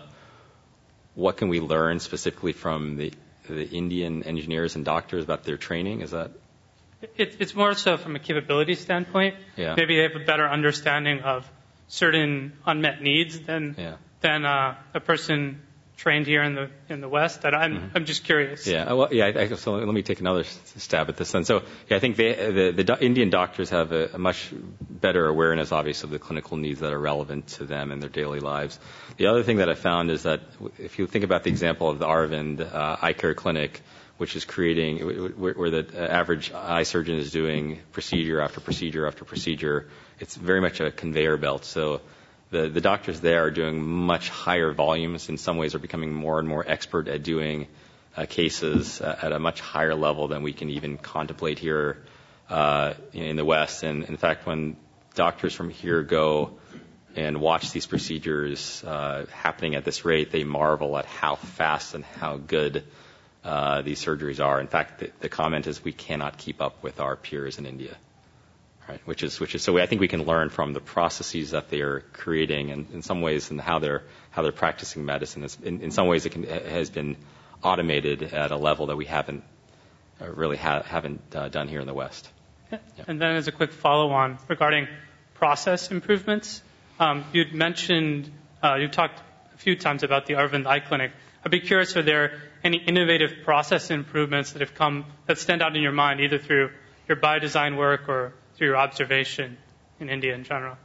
what can we learn specifically from the the Indian engineers and doctors about their training. Is that? It, it's more so from a capability standpoint. Yeah. Maybe they have a better understanding of certain unmet needs than yeah. than uh, a person trained here in the in the West. And I'm mm-hmm. I'm just curious. Yeah. Well, yeah. I, so let me take another stab at this then. So yeah, I think they, the the do- Indian doctors have a, a much better awareness, obviously, of the clinical needs that are relevant to them in their daily lives. The other thing that I found is that if you think about the example of the Arvind uh, Eye Care Clinic, which is creating, where, where the average eye surgeon is doing procedure after procedure after procedure, it's very much a conveyor belt. So the, the doctors there are doing much higher volumes. In some ways, are becoming more and more expert at doing uh, cases uh, at a much higher level than we can even contemplate here uh, in the West. And in fact, when doctors from here go and watch these procedures uh, happening at this rate, they marvel at how fast and how good Uh, these surgeries are. In fact, the, the comment is we cannot keep up with our peers in India, right? Which is which is so. We, I think we can learn from the processes that they are creating, and in some ways, and how they're how they're practicing medicine. It's, in, in some ways, it can, has been automated at a level that we haven't uh, really ha- haven't uh, done here in the West. Yeah. And then, as a quick follow-on regarding process improvements, um, you'd mentioned uh, you talked a few times about the Arvind Eye Clinic. I'd be curious, are there any innovative process improvements that have come, that stand out in your mind, either through your biodesign work or through your observation in India in general?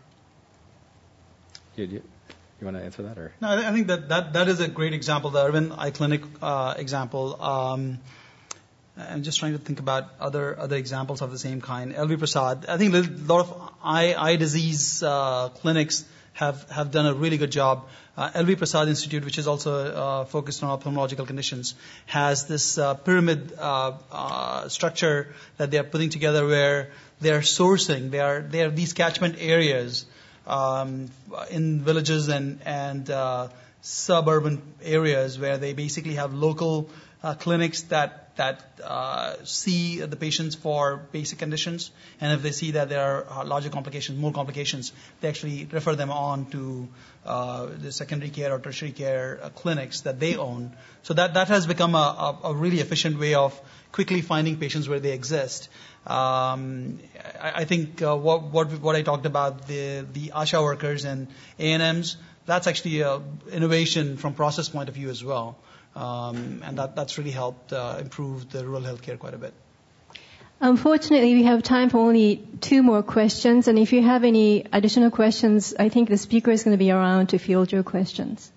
You, you, you want to answer that? Or? No, I think that, that, that is a great example, the Arvind Eye Clinic uh, example. Um, I'm just trying to think about other other examples of the same kind. L V Prasad, I think a lot of eye, eye disease uh, clinics have, have done a really good job. Uh, L V Prasad Institute, which is also uh, focused on ophthalmological conditions, has this uh, pyramid uh, uh, structure that they are putting together where they are sourcing. They are they are these catchment areas um, in villages and and uh, suburban areas where they basically have local uh, clinics that that uh, see the patients for basic conditions, and if they see that there are larger complications, more complications, they actually refer them on to uh, the secondary care or tertiary care uh, clinics that they own. So that that has become a, a, a really efficient way of quickly finding patients where they exist. Um, I, I think uh, what, what what I talked about, the the ASHA workers and A and Ms, that's actually an innovation from process point of view as well. Um, and that, that's really helped uh, improve the rural healthcare quite a bit. Unfortunately, we have time for only two more questions. And if you have any additional questions, I think the speaker is going to be around to field your questions.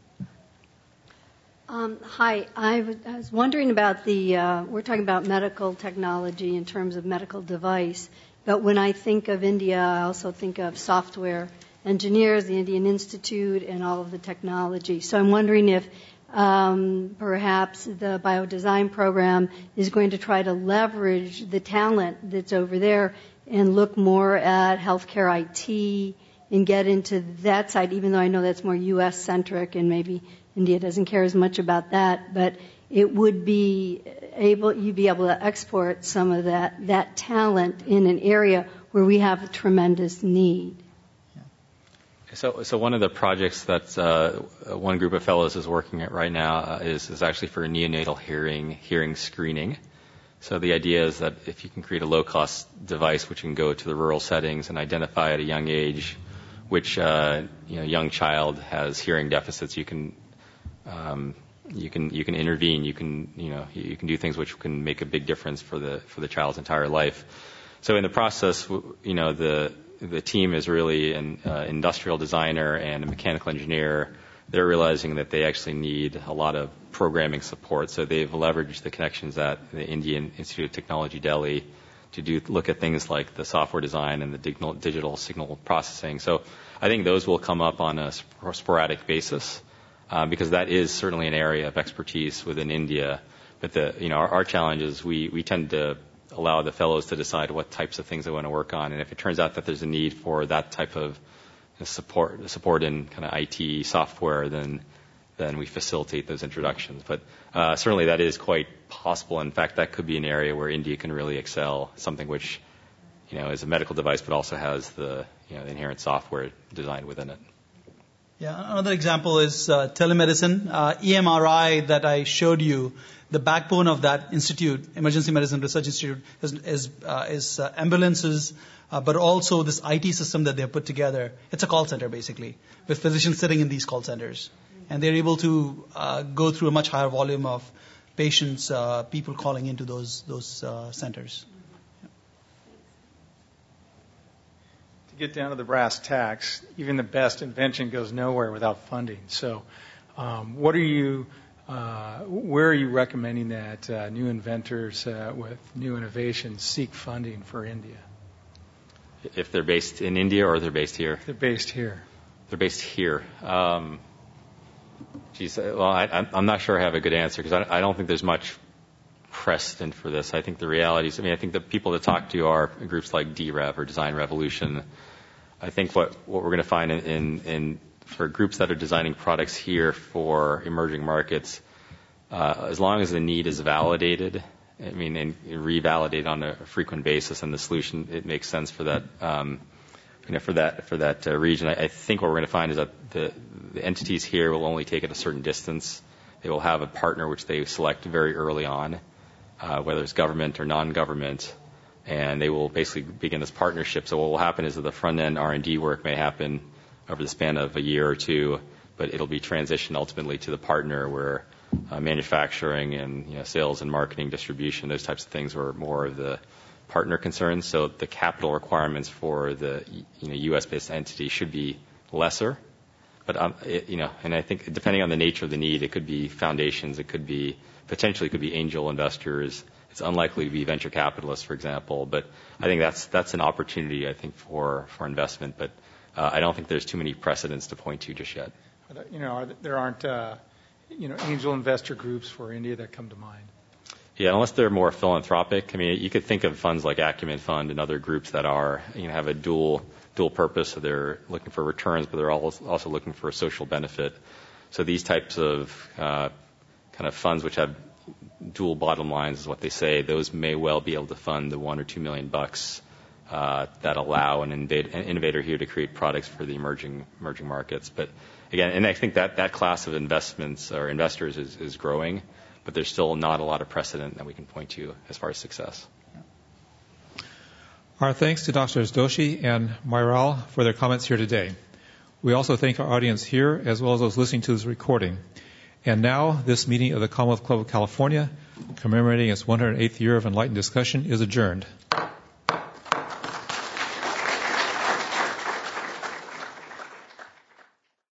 Um, hi, I, w- I was wondering about the, uh, we're talking about medical technology in terms of medical device, but when I think of India, I also think of software engineers, the Indian Institute, and all of the technology. So I'm wondering if Um, perhaps the biodesign program is going to try to leverage the talent that's over there and look more at healthcare I T and get into that side, even though I know that's more U S centric and maybe India doesn't care as much about that, but it would be able, you'd be able to export some of that, that talent in an area where we have a tremendous need. So, so one of the projects that uh, one group of fellows is working at right now uh, is, is actually for neonatal hearing hearing screening. So the idea is that if you can create a low-cost device which can go to the rural settings and identify at a young age which uh, you know young child has hearing deficits, you can um, you can you can intervene. You can you know you can do things which can make a big difference for the for the child's entire life. So in the process, you know the The team is really an uh, industrial designer and a mechanical engineer. They're realizing that they actually need a lot of programming support. So they've leveraged the connections at the Indian Institute of Technology, Delhi, to do look at things like the software design and the digital, digital signal processing. So I think those will come up on a sporadic basis uh, because that is certainly an area of expertise within India. But the you know our, our challenge is we we tend to allow the fellows to decide what types of things they want to work on. And if it turns out that there's a need for that type of support, support in kind of I T software, then then we facilitate those introductions. But uh, certainly that is quite possible. In fact, that could be an area where India can really excel, something which, you know, is a medical device but also has the, you know, the inherent software designed within it. Yeah, another example is uh, telemedicine. Uh, E M R I that I showed you, the backbone of that institute, Emergency Medicine Research Institute, is is, uh, is uh, ambulances, uh, but also this I T system that they have put together. It's a call center, basically, with physicians sitting in these call centers. And they're able to uh, go through a much higher volume of patients, uh, people calling into those, those uh, centers. To get down to the brass tacks, even the best invention goes nowhere without funding. So um, what are you... Uh, where are you recommending that uh, new inventors uh, with new innovations seek funding for India? If they're based in India or they're based here? They're based here. They're based here. Um, geez, well, I, I'm not sure I have a good answer because I, I don't think there's much precedent for this. I think the reality is, I mean, I think the people to talk to are groups like D REV or Design Revolution. I think what, what we're going to find in, in, in for groups that are designing products here for emerging markets, uh, as long as the need is validated, I mean, and revalidated on a frequent basis, and the solution, it makes sense for that, um, you know, for that for that uh, region. I, I think what we're going to find is that the, the entities here will only take it a certain distance. They will have a partner which they select very early on, uh, whether it's government or non-government, and they will basically begin this partnership. So what will happen is that the front-end R and D work may happen over the span of a year or two, but it'll be transitioned ultimately to the partner where uh, manufacturing and you know, sales and marketing, distribution, those types of things were more of the partner concerns. So the capital requirements for the you know, U S-based entity should be lesser. But um, it, you know, and I think depending on the nature of the need, it could be foundations, it could be potentially could be angel investors. It's unlikely to be venture capitalists, for example. But I think that's that's an opportunity, I think, for for investment. But uh, I don't think there's too many precedents to point to just yet. You know, are, there aren't uh, you know angel investor groups for India that come to mind. Yeah, unless they're more philanthropic. I mean, you could think of funds like Acumen Fund and other groups that are you know have a dual dual purpose. So they're looking for returns, but they're also looking for social benefit. So these types of uh, kind of funds which have dual bottom lines is what they say. Those may well be able to fund the one or two million bucks uh, that allow an, invade, an innovator here to create products for the emerging emerging markets. But again, and I think that that class of investments or investors is, is growing, but there's still not a lot of precedent that we can point to as far as success. Our thanks to Doctors Doshi and Moiral for their comments here today. We also thank our audience here as well as those listening to this recording. And now, this meeting of the Commonwealth Club of California, commemorating its one hundred eighth year of enlightened discussion, is adjourned.